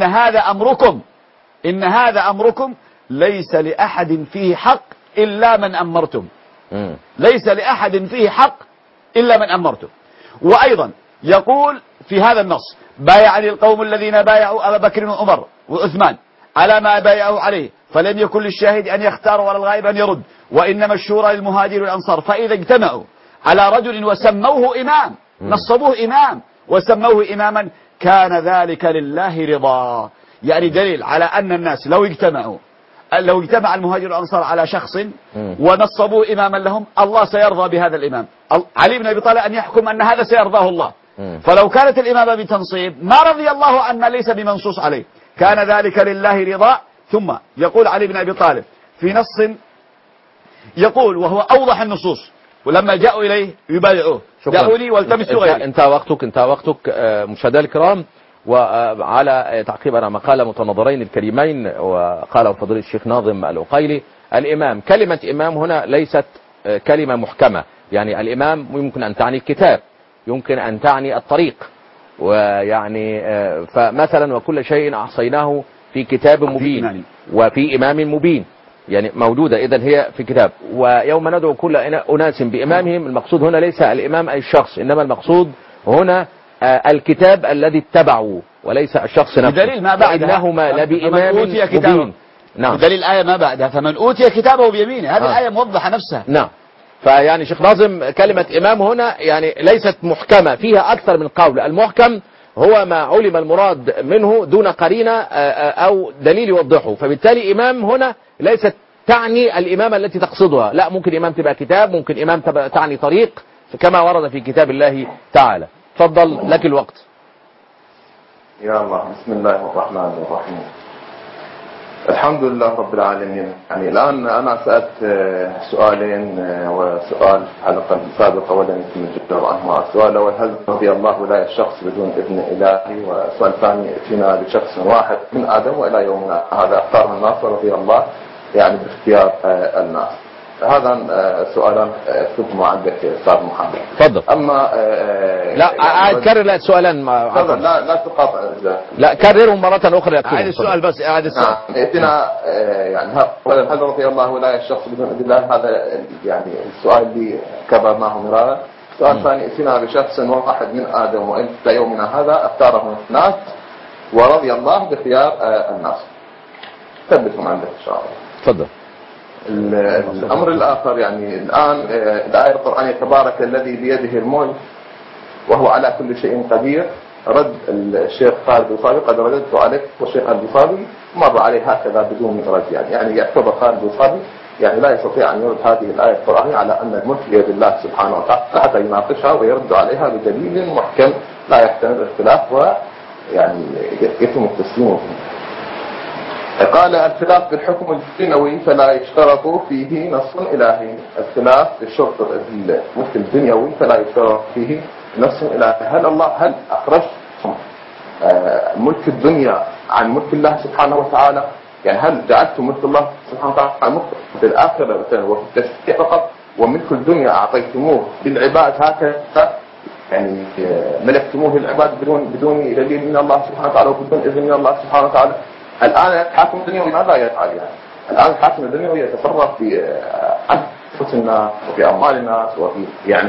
هذا أمركم ليس لأحد فيه حق إلا من أمرتم. ليس لأحد فيه حق إلا من أمرتم. وأيضا يقول في هذا النص: بايعني القوم الذين بايعوا أبا بكر وعمر وعثمان على ما بايعوا عليه، فلم يكن للشاهد أن يختار ولا الغائب أن يرد، وإنما الشورى للمهاجر والأنصار، فإذا اجتمعوا على رجل وسموه إمام، نصبوه إمام وسموه إماما، كان ذلك لله رضا. يعني دليل على أن الناس لو اجتمع المهاجر والأنصار على شخص ونصبوه إماما لهم، الله سيرضى بهذا الإمام. علي بن أبي طالب أن يحكم أن هذا سيرضاه الله. فلو كانت الإمامة بتنصيب ما رضي الله عن ما ليس بمنصوص عليه، كان ذلك لله رضا. ثم يقول علي بن أبي طالب في نص يقول وهو أوضح النصوص، ولما جاءوا إليه يبايعوه: دعوني والتمسوا غيري. انت وقتك مشاهدينا الكرام. وعلى تعقيب على مقال متناظرين الكريمين وقاله فضيلة الشيخ ناظم العقيلي: الإمام، كلمة إمام هنا ليست كلمة محكمة. يعني الإمام يمكن أن تعني الكتاب، يمكن أن تعني الطريق، ويعني فمثلا وكل شيء أحصيناه في كتاب مبين وفي إمام مبين، يعني موجودة إذن هي في كتاب. ويوم ندعو كل أناس بإمامهم، المقصود هنا ليس الإمام أي الشخص، إنما المقصود هنا الكتاب الذي اتبعوا وليس الشخص نفسه. بدليل ما بعدها إنهما لبإمام مبين. نعم. بدليل الآية ما بعدها: فمن أوتي كتابه بيمينه. هذه الآية موضحة نفسها. نعم. فيعني شيخ ناظم كلمة إمام هنا يعني ليست محكمة، فيها أكثر من قول. المحكم هو ما علم المراد منه دون قرينة أو دليل يوضحه. فبالتالي إمام هنا ليست تعني الإمامة التي تقصدها، لا، ممكن إمام تبقى كتاب، ممكن إمام تعني طريق، كما ورد في كتاب الله تعالى. تفضل، لك الوقت. يا الله. بسم الله الرحمن الرحيم. الحمد لله رب العالمين. يعني الآن أنا سألت سؤالين وسؤال حلقة سابقة ولم يتم الجواب عنهما. السؤال الأول: هل رضي الله ولاية الشخص بدون إذن إلهي؟ والسؤال الثاني: ائتنا بشخص واحد من آدم وإلى يومنا هذا اختاره الناس ورضي الله يعني باختيار الناس. هذا سؤالا اكتبهم عندك استاذ محمد. تفضل. اما لا كرر السؤالين. لا تقاطع. لا كررهم مرة أخرى. أعد السؤال بس. أعد السؤال. ائتنا يعني هل رضي الله ولاية الشخص بدون إذن الله؟ هذا يعني السؤال اللي كررناه مرارا. السؤال الثاني: ائتنا بشخص واحد من آدم وإلى يومنا هذا اختاره الناس ورضي الله باختيار الناس. ثبتهم عندك إن شاء الله. تفضل. الأمر الآخر: يعني الآن الآية القرآنية: تبارك الذي بيده الملك وهو على كل شيء قدير، رد الشيخ خالد البوصابي: قد رددت عليك. والشيخ البوصابي مر عليه هكذا بدون رد. يعني يعتبر خالد البوصابي يعني لا يستطيع أن يرد هذه الآية القرآنية على أن الملك بيد الله سبحانه وتعالى حتى يناقشها ويرد عليها بدليل محكم لا يحتمل الاختلاف ويعني يتم التسليم فيه. قال: الخلاف بالحكم الدنيوي فلا يشترط فيه نص إلهي. الخلاف بالشرط الملك الدنيوي فلا يشترط فيه نص إلهي. هل أخرج ملك الدنيا عن ملك الله سبحانه وتعالى؟ يعني هل جعلت ملك الله سبحانه وتعالى ملك في الآخرة وفي التشريع فقط، وملك الدنيا أعطيتموه للعباد هكذا، يعني ملكتموه للعباد بدون دليل من الله سبحانه وتعالى وبدون إذن من الله سبحانه وتعالى؟ الآن الحاكم الدنيوي ماذا يفعل؟ يعني الآن الحاكم الدنيوي يتصرف في أنفس الناس وفي أموال الناس وفي يعني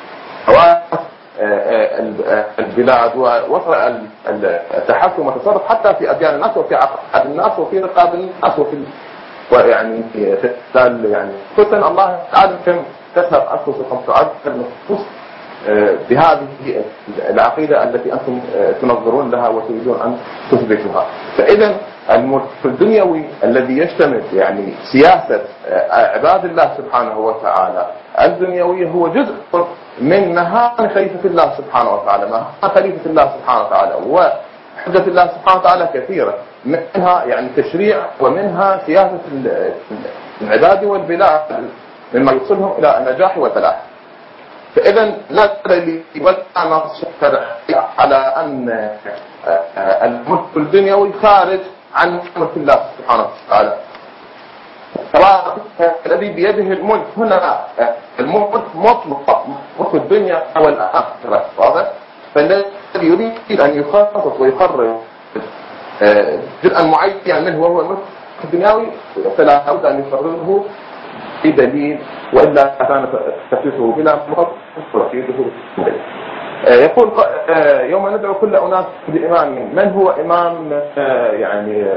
البلاد، ووصل التحكم والتصرف حتى في أديان الناس وفي عقائد الناس وفي رقاب الناس وفي يعني في يعني فتن الله تعالى كم تذهب أنفسكم تعذب النفوس بهذه العقيدة التي أنتم تنظرون لها وتريدون أن تثبتوها. فإذا الملك الدنيوي الذي يشتمل يعني سياسة عباد الله سبحانه وتعالى الدنيوية هو جزء من مهام خليفة الله سبحانه وتعالى. مهام خليفة الله سبحانه وتعالى وحجة الله سبحانه وتعالى كثيرة، منها يعني تشريع ومنها سياسة العباد والبلاد مما يوصلهم إلى النجاح والفلاح. فإذا لا دليل ولا نص شرعي على أن الملك الدنيوي خارج عن ملك الله سبحانه وتعالى. الذي بيده الملك هنا الملك مطلق، ملك الدنيا والآخرة، واضح؟ فالذي يريد أن يخصص ويقرر جزءا معين منه وهو الملك الدنيوي فلا بد أن يقرره بدليل، وإلا كان تخصيصه بلا مخصص وتقييده بدليل. يقول يوم ندعو كل أناس بإمام. من هو إمام يعني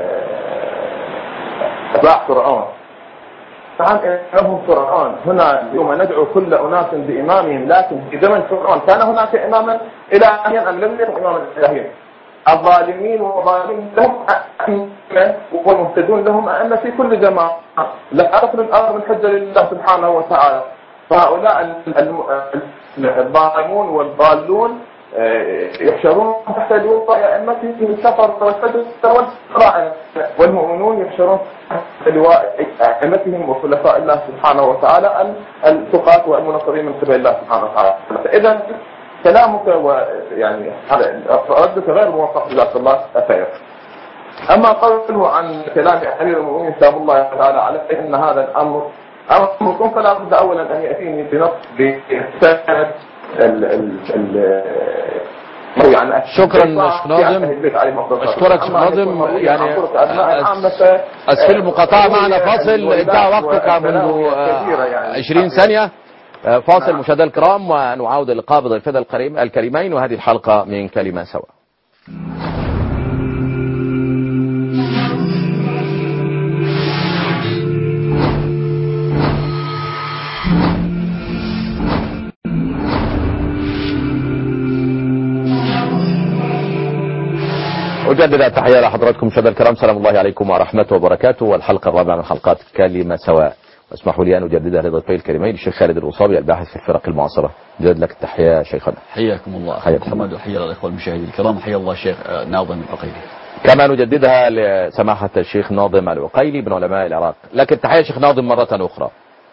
أتباع فرعون؟ نعم إمامهم فرعون. هنا يوم ندعو كل أناس بإمامهم، لكن في زمن فرعون كان هناك إماما إلهيا أم لم يكن إماما إلهيا؟ الظالمين والظالمين لهم أئمة والمهتدون لهم أئمة في كل زمان. لا تخرج الأرض من حجة لله سبحانه وتعالى. فهؤلاء الظالمون والضالون يحشرون تحت لواء أئمتهم في السفر والفجر والقراءة، والمؤمنون يحشرون تحت لواء أئمتهم وخلفاء الله سبحانه وتعالى التقاة والمنصرين من قبل الله سبحانه وتعالى. فإذا كلامك ويعني ردك غير موفق جزاك الله خير. أما قوله عن كلام أمير المؤمنين سلام الله تعالى عليه إن هذا الأمر أمر فلا بد أولا أن يأتيني بنص بسند يعني شكرا شيخ ناظم. أشكرك شيخ ناظم. يعني أسفل المقاطعة معنا فاصل، انتهى وقتك منذ 20 ثانية. فاصل مشاهدينا الكرام ونعود اللقاء بضيفنا الكريمين وهذه الحلقة من كلمة سوا. أجدد التحية لحضراتكم مشاهدينا الكرام، سلام الله عليكم ورحمته وبركاته، والحلقة الرابعة من حلقات كلمة سواء. واسمحوا لي أن أجددها لضيفي الكريمين الشيخ خالد الوصابي الباحث في الفرق المعاصرة. جدد لك التحية شيخنا. حياكم الله حياكم محمد، وحيا الإخوة المشاهدين الكرام، حيا الله الشيخ ناظم العقيلي. كما نجددها لسماحة الشيخ ناظم العقيلي من علماء العراق. لك التحية شيخ ناظم مرة أخرى.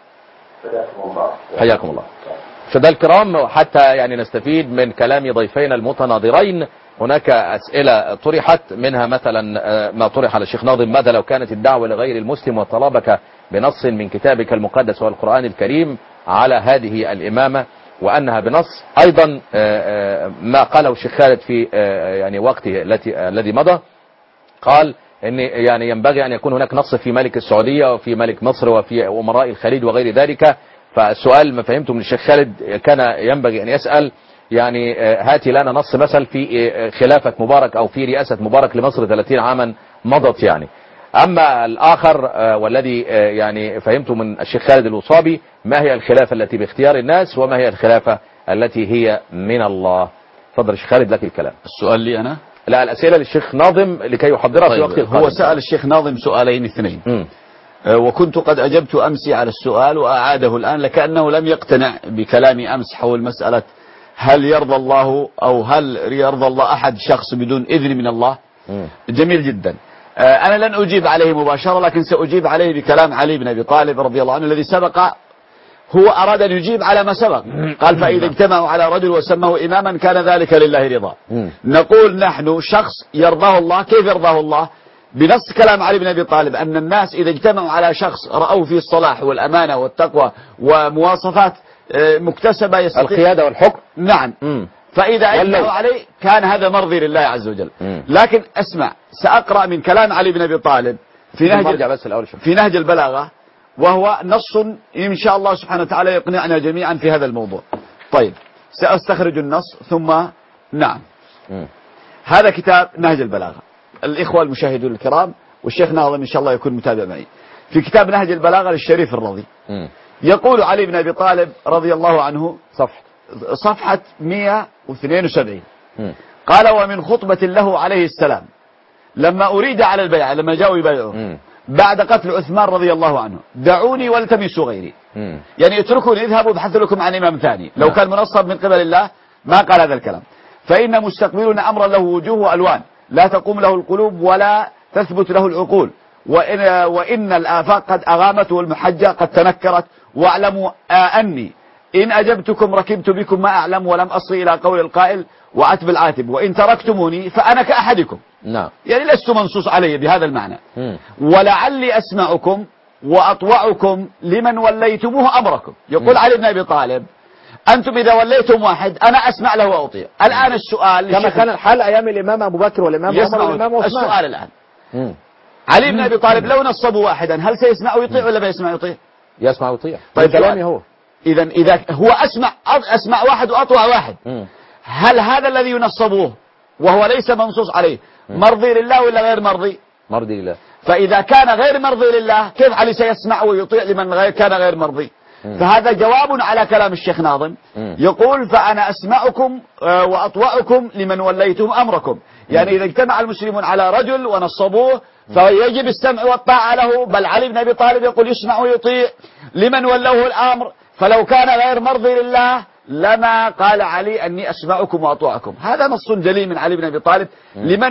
حياكم الله. مشاهدينا الكرام، حتى يعني نستفيد من كلام ضيفينا المتناظرين، هناك أسئلة طرحت، منها مثلا ما طرح على الشيخ ناظم: ماذا لو كانت الدعوة لغير المسلم وطلبك بنص من كتابك المقدس والقرآن الكريم على هذه الإمامة وأنها بنص؟ أيضا ما قاله الشيخ خالد في يعني وقته الذي مضى، قال إن يعني ينبغي أن يكون هناك نص في ملك السعودية وفي ملك مصر وفي أمراء الخليج وغير ذلك. فالسؤال ما فهمته من الشيخ خالد كان ينبغي أن يسأل يعني هاتي لنا نص مثل في خلافة مبارك أو في رئاسة مبارك لمصر 30 عاما مضت يعني. أما الآخر والذي يعني فهمته من الشيخ خالد الوصابي: ما هي الخلافة التي باختيار الناس وما هي الخلافة التي هي من الله؟ تفضل الشيخ خالد لك الكلام. السؤال لي أنا؟ لا، الأسئلة للشيخ ناظم لكي يحضرها في وقت القادم. هو سأل الشيخ ناظم سؤالين اثنين، وكنت قد أجبت أمسي على السؤال وأعاده الآن لكأنه لم يقتنع بكلامي أمس حول مسألة هل يرضى الله أو هل يرضى الله أحد شخص بدون إذن من الله. جميل جدا. أنا لن أجيب عليه مباشرة، لكن سأجيب عليه بكلام علي بن أبي طالب رضي الله عنه الذي سبق. هو أراد أن يجيب على ما سبق، قال: فإذا اجتمعوا على رجل وسمه إماما كان ذلك لله رضا. نقول نحن شخص يرضاه الله. كيف يرضاه الله؟ بنص كلام علي بن أبي طالب أن الناس إذا اجتمعوا على شخص رأوا فيه الصلاح والأمانة والتقوى ومواصفات مكتسبة يستطيع القيادة والحكم. نعم. فإذا أجمعوا عليه كان هذا مرضي لله عز وجل. لكن اسمع، سأقرأ من كلام علي بن أبي طالب في نهج البلاغة، وهو نص إن شاء الله سبحانه وتعالى يقنعنا جميعا في هذا الموضوع. طيب، سأستخرج النص ثم نعم. هذا كتاب نهج البلاغة، الإخوة المشاهدون الكرام، والشيخ ناظم إن شاء الله يكون متابع معي في كتاب نهج البلاغة للشريف الرضي. يقول علي بن أبي طالب رضي الله عنه صفحة 172: قال: ومن خطبة له عليه السلام لما أريد على البيعة، لما جاءوا يبايعوا بعد قتل عثمان رضي الله عنه، دعوني والتمسوا غيري. يعني اتركوني، اذهبوا ابحثوا لكم عن إمام ثاني. لو كان منصب من قبل الله ما قال هذا الكلام. فإن مستقبلون أمرا له وجوه وألوان لا تقوم له القلوب ولا تثبت له العقول، وإن الآفاق قد أغامت والمحجة قد تنكرت، واعلموا أني إن أجبتكم ركبت بكم ما أعلم ولم أصغي إلى قول القائل وعتب العاتب، وإن تركتموني فأنا كأحدكم. نعم. يعني لست منصوص علي بهذا المعنى. ولعلي أسمعكم وأطوعكم لمن وليتموه أمركم. يقول علي بن أبي طالب أنتم إذا وليتم واحد أنا أسمع له وأطيع. الآن السؤال كما كان الحال أيام الإمام أبو بكر والإمام عمر والإمام عثمان. السؤال الآن علي بن أبي طالب لو نصبوا واحدا هل سيسمع ويطيع ولا ما يسمع ويطيع؟ يسمع ويطيع. طيب كلامي هو إذا هو أسمع واحد وأطوع واحد، هل هذا الذي ينصبوه وهو ليس منصوص عليه مرضي لله ولا غير مرضي؟ مرضي لله. فإذا كان غير مرضي لله كيف علي سيسمع ويطيع لمن كان غير مرضي؟ فهذا جواب على كلام الشيخ ناظم. يقول فأنا أسمعكم وأطوعكم لمن وليتم أمركم. يعني إذا اجتمع المسلمون على رجل ونصبوه فيجب السمع والطاعة له. بل علي بن أبي طالب يقول يسمع ويطيع لمن ولوه الأمر، فلو كان غير مرضي لله لما قال علي أني أسمعكم وأطوعكم. هذا نص جلي من علي بن أبي طالب. لمن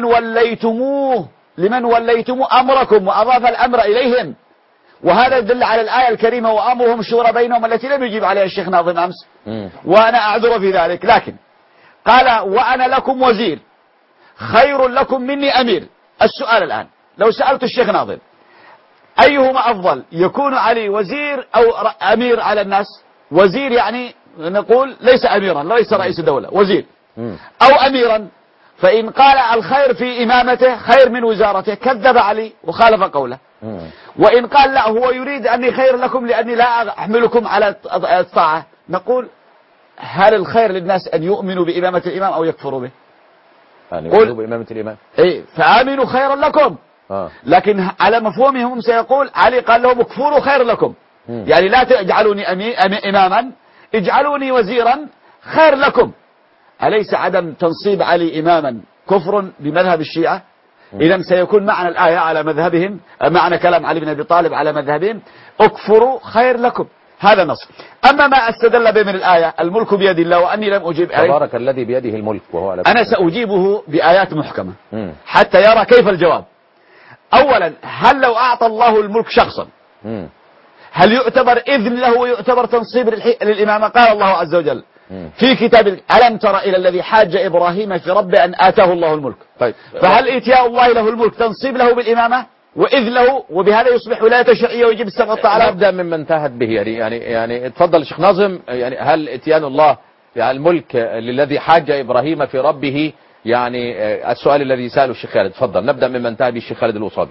وليتموه أمركم، وأضاف الأمر إليهم. وهذا يدل على الآية الكريمة وأمرهم شورى بينهم التي لم يجيب عليها الشيخ ناظم أمس، وأنا أعذر في ذلك. لكن قال وأنا لكم وزير خير لكم مني أمير. السؤال الآن لو سألت الشيخ ناظم أيهما أفضل، يكون علي وزير أو أمير على الناس؟ وزير يعني نقول ليس أميرا، ليس رئيس دولة، وزير أو أميرا. فإن قال الخير في إمامته خير من وزارته كذب علي وخالف قوله. وإن قال لا هو يريد أني خير لكم لأني لا أحملكم على الطاعة، نقول هل الخير للناس أن يؤمنوا بإمامة الإمام أو يكفروا به؟ أن يؤمنوا بإمامة الإمام. فآمنوا خيرا لكم. لكن على مفهومهم سيقول علي قال لهم اكفروا خير لكم. يعني لا تجعلوني إماما، اجعلوني وزيرا خير لكم. أليس عدم تنصيب علي إماما كفر بمذهب الشيعة؟ إذا سيكون معنى الآية على مذهبهم، معنى كلام علي بن أبي طالب على مذهبهم اكفروا خير لكم. هذا نص. أما ما استدل به من الآية الملك بيد الله وأني لم أجيب تبارك الذي بيده الملك وهو على أنا سأجيبه بآيات محكمة حتى يرى كيف الجواب. أولا هل لو أعطى الله الملك شخصا هل يعتبر إذن له ويعتبر تنصيب للإمامة؟ قال الله عز وجل في كتاب ألم تر إلى الذي حاج إبراهيم في ربه أن آتاه الله الملك. طيب فهل إتياء الله له الملك تنصيب له بالإمامة وإذ له وبهذا يصبح ولاية شرعية ويجب السمع والطاعة؟ نبدأ مما انتهت به. يعني اتفضل الشيخ ناظم. يعني هل إتيان الله يعني الملك للذي حاج إبراهيم في ربه، يعني السؤال الذي سأله الشيخ خالد. تفضل نبدأ مما انتهى به الشيخ خالد الوصابي.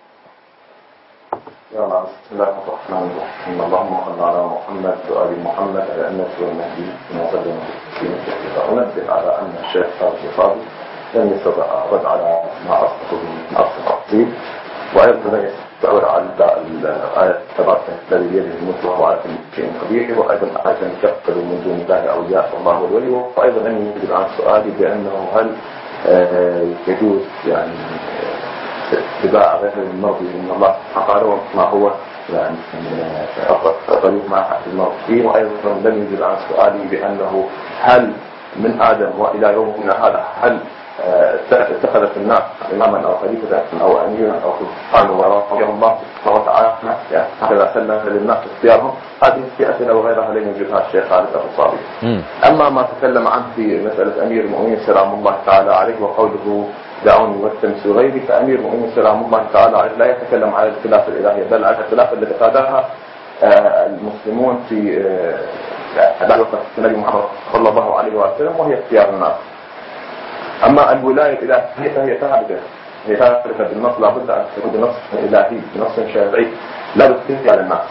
بسم الله الرحمن الرحيم. اللهم صل على محمد وآل محمد على أنك والمهدي وسلم تسليما. أنبه على أن الشيخ خالد الوصابي لم يستطع الرد على ما أصدقه من أصل التفصيل، وأيضا لا يستطيع على الآية تبارك الذي بيده الملك وهو على كل شيء قدير، وأيضا أن يقتل من دون الله أولياء والله هو الولي. وأيضا أن يجب عن سؤالي بأنه هل يجوز يعني اتباع غير المرضي من الله قال ما هو يعني طريق ما حد المرض فيه. وأيضا لم يجب عن سؤالي بأنه هل من آدم وإلى يومنا هذا هل اتخذت الناس إماما أو خليفة أو أميرا أو سبحانه ورضي الله سبحانه وتعالى هكذا سلم للناس اختيارهم؟ هذه أسئلة وغيرها لن يجبها الشيخ خالد الوصابي. أما ما تكلم عنه في مسألة أمير المؤمنين سلام الله تعالى عليه وقوله دعوني والتمسوا غيري، فأمير المؤمنين سلام الله تعالى عليه لا يتكلم على الخلاف الإلهي بل على الخلاف التي قادها المسلمون في دعوة النبي محمد صلى الله عليه وسلم وهي اختيار الناس. أما الولاية الإلهية فهي ثابتة، هي ثابتة بالنص، لابد أن تكون بنص إلهي بنص شرعي لا باختيار الناس.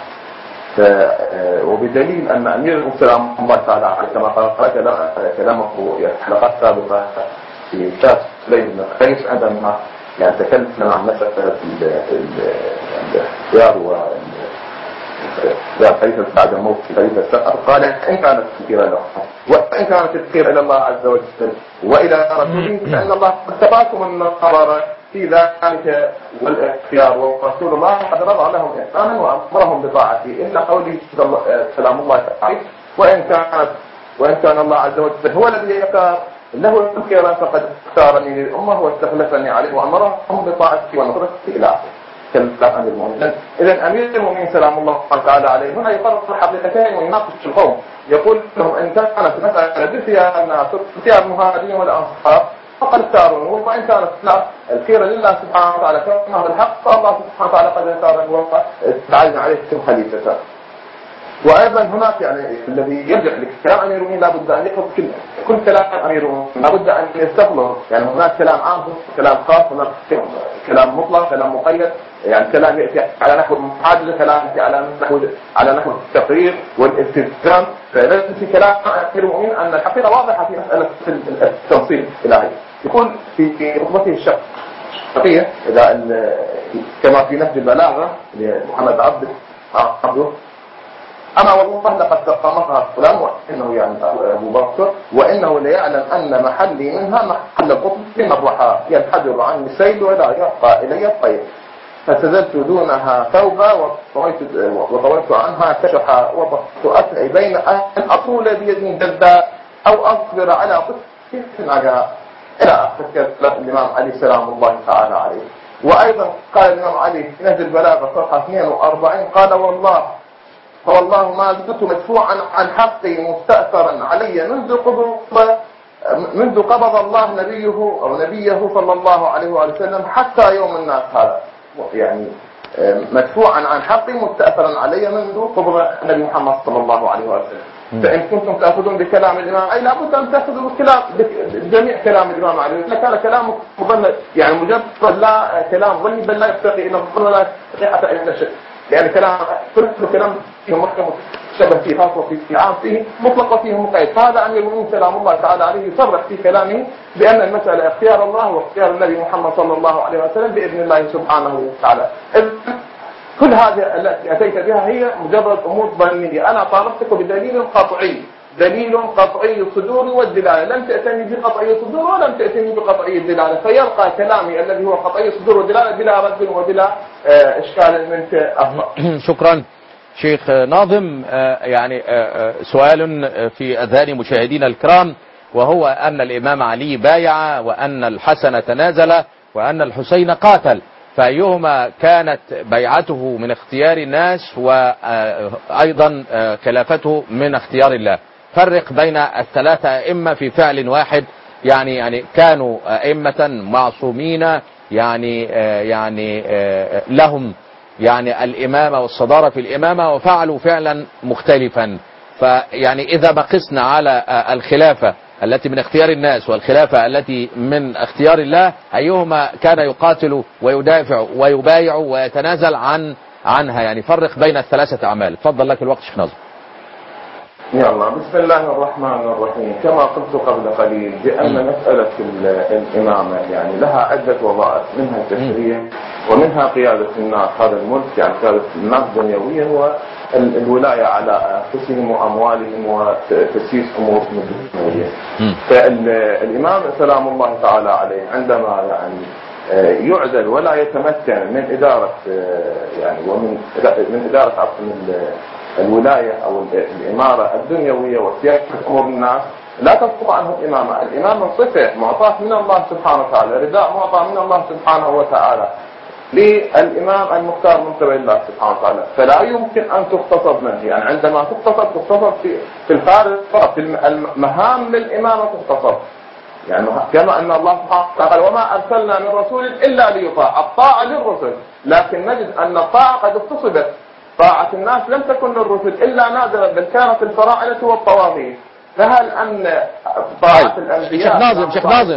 وبدليل أن أمير المؤمنين سلام الله تعالى عليه كما قال كلامه في حلقات سابقة في كتاب سليم بن قيس عندما يعني تكلم عن مسألة الاختيار خليفة بعد موت خليفة السقر، قال إن كانت تذكيرا له وإن كانت تذكير إلى الله عز وجل وإلى رسوله فإن الله قد تباكم النصارى في ذلك والاختيار، ورسول الله قد رضى لهم إحسانا وأمرهم بطاعته، إلا قوله سلام الله عليه وإن كان الله عز وجل هو الذي يختار له الخير فقد اختارني للأمة واستخلفني عليه وأمرهم بطاعته ونصرته إلى آخره. كلام أمير المؤمنين. إذا أمير المؤمنين سلام الله تعالى عليه هنا يقرر حقيقتين ويناقش القوم، يقول لهم إن كانت مسألة باختيار الناس باختيار المهاجرين والأنصار فقد اختاروا، وإن كانت الخير لله سبحانه وتعالى كما هو الحق فالله سبحانه وتعالى قد اختار وتعين عليكم خليفة. وأيضا هناك يعني الذي يرجع لكلام أمير المؤمنين لابد أن يأخذ كل كلام أمير المؤمنين لابد أن يستغله، يعني هناك كلام عام كلام خاص، هناك كلام مطلق كلام مقيد، يعني كلام يأتي على نحو المحادثة، كلام يأتي على نحو التقرير والالتزام. فلازم في كلام أمير المؤمنين أن الحقيقة واضحة في مسألة التنصيب الإلهي. يقول في خطبته الشرقية إذا كما في نهج البلاغة لمحمد عبده أما والله لقد تقامتها فلان وإنه يعني أبو بكر وإنه ليعلم أن محلي منها محل القطب من الرحى ينحدر عني السيل ولا يبقى إلي الطير، فسددت دونها ثوبا وطويت عنها كشحا وضغط أسعي بين أن أطول بيد جدا أو أصبر على قصة عجاء إلى آخر الإمام علي سلام الله تعالى عليه. وأيضا قال الإمام علي في نهج البلاغة صفحة 42 قال والله ما زلت مدفوعا عن حقي مستأثرا علي منذ قبض الله نبيه صلى الله عليه وسلم حتى يوم الناس هذا، يعني مدفوعا عن حقي مستأثرا علي منذ قبض النبي محمد صلى الله عليه وسلم. فإن كنتم تأخذون بكلام الإمام أي لابد أن تأخذوا بجميع كلام الإمام علي، لكان كلامه مظن يعني مجرد لا كلام ظني بل لا يفتقي إلى الظن ولا يفتقي حتى إلى الشك، يعني كل كلام فيه محكم شبه فيه خاص وفيه عام فيه مطلق وفيه مقيد. فهذا أمير المؤمنين سلام الله تعالى عليه يصرح في كلامه بأن المسألة اختيار الله واختيار النبي محمد صلى الله عليه وسلم بإذن الله سبحانه وتعالى. كل هذه التي أتيت بها هي مجرد أمور ظنية، أنا طالبتك بدليل قطعي، دليل قطعي الصدور والدلالة، لم تأتني بقطعي الصدور ولم تأتني بقطعي الدلالة، فيلقى كلامي الذي هو قطعي الصدور والدلالة بلا رد وبلا إشكال منك أفضل. شكرا شيخ ناظم. يعني سؤال في أذهان مشاهدينا الكرام، وهو أن الإمام علي بايع وأن الحسن تنازل وأن الحسين قاتل، فأيهما كانت بيعته من اختيار الناس وأيضا خلافته من اختيار الله؟ فرق بين الثلاثة أئمة في فعل واحد، يعني كانوا أئمة معصومين، يعني لهم يعني الإمامة والصدارة في الإمامة وفعلوا فعلا مختلفا. فيعني إذا بقسنا على الخلافة التي من اختيار الناس والخلافة التي من اختيار الله، أيهما كان يقاتل ويدافع ويبايع ويتنازل عنها؟ يعني فرق بين الثلاثة أعمال. تفضل لك الوقت شيخ ناظم. يلا بسم الله الرحمن الرحيم. كما قلت قبل قليل بأن مسألة الإمامة يعني لها عدة وظائف، منها التشريع ومنها قيادة الناس، هذا الملك يعني قيادة الناس دنيويا والولاية على أنفسهم وأموالهم وتسييس أمورهم الدنيوية. فالإمام سلام الله تعالى عليه عندما يعني يعدل ولا يتمكن من إدارة يعني من إدارة الولاية أو الإمارة الدنيوية وسياسة أمور الناس لا تسقط عنه الإمامة. الإمامة صفة معطاة من الله سبحانه وتعالى، رداء معطى من الله سبحانه وتعالى للإمام المختار من قبل الله سبحانه وتعالى، فلا يمكن أن تختصر منه. يعني عندما تختصر في الخارج في المهام للإمامة تختصر، يعني كما أن الله سبحانه وتعالى وما أرسلنا من رسول إلا ليطاع، الطاعة للرسل، لكن نجد أن الطاعة قد اختصبت، طاعة الناس لم تكن للرسل إلا نادرا، بل كانت الفراعنة والطواغيت. فهل أن طاعة الأنبياء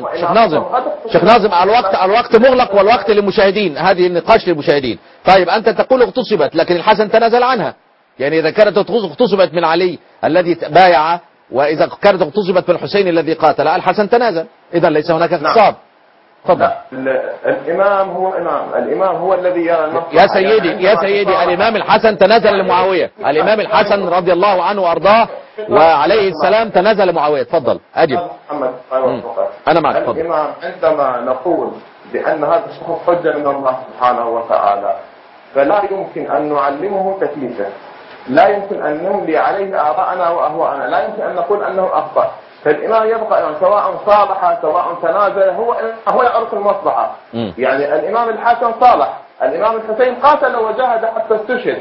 شيخ ناظم الوقت مغلق والوقت للمشاهدين، هذه النقاش للمشاهدين. طيب أنت تقول اغتصبت، لكن الحسن تنازل عنها، يعني إذا كانت اغتصبت من علي الذي بايع وإذا كانت اغتصبت من الحسين الذي قاتل، الحسن تنازل، إذا ليس هناك اغتصاب. تفضل. الإمام هو الإمام هو الذي يرى النص. يا سيدي الإمام الحسن تنازل لمعاوية، الإمام الحسن رضي الله عنه وأرضاه وعليه السلام تنازل لمعاوية. تفضل أجب. أنا معك. الإمام عندما نقول بأن هذا الشخص حجة من الله سبحانه وتعالى، فلا يمكن أن نعلمه تكليفه، لا يمكن أن نملي عليه آراءنا وأهواءنا، لا يمكن أن نقول أنه أخطأ. فالإمام يبقى إمام سواء صالح سواء تنازل، هو يعرف المصلحة. يعني الإمام الحسن صالح، الإمام الحسين قاتل وجاهد حتى استشهد،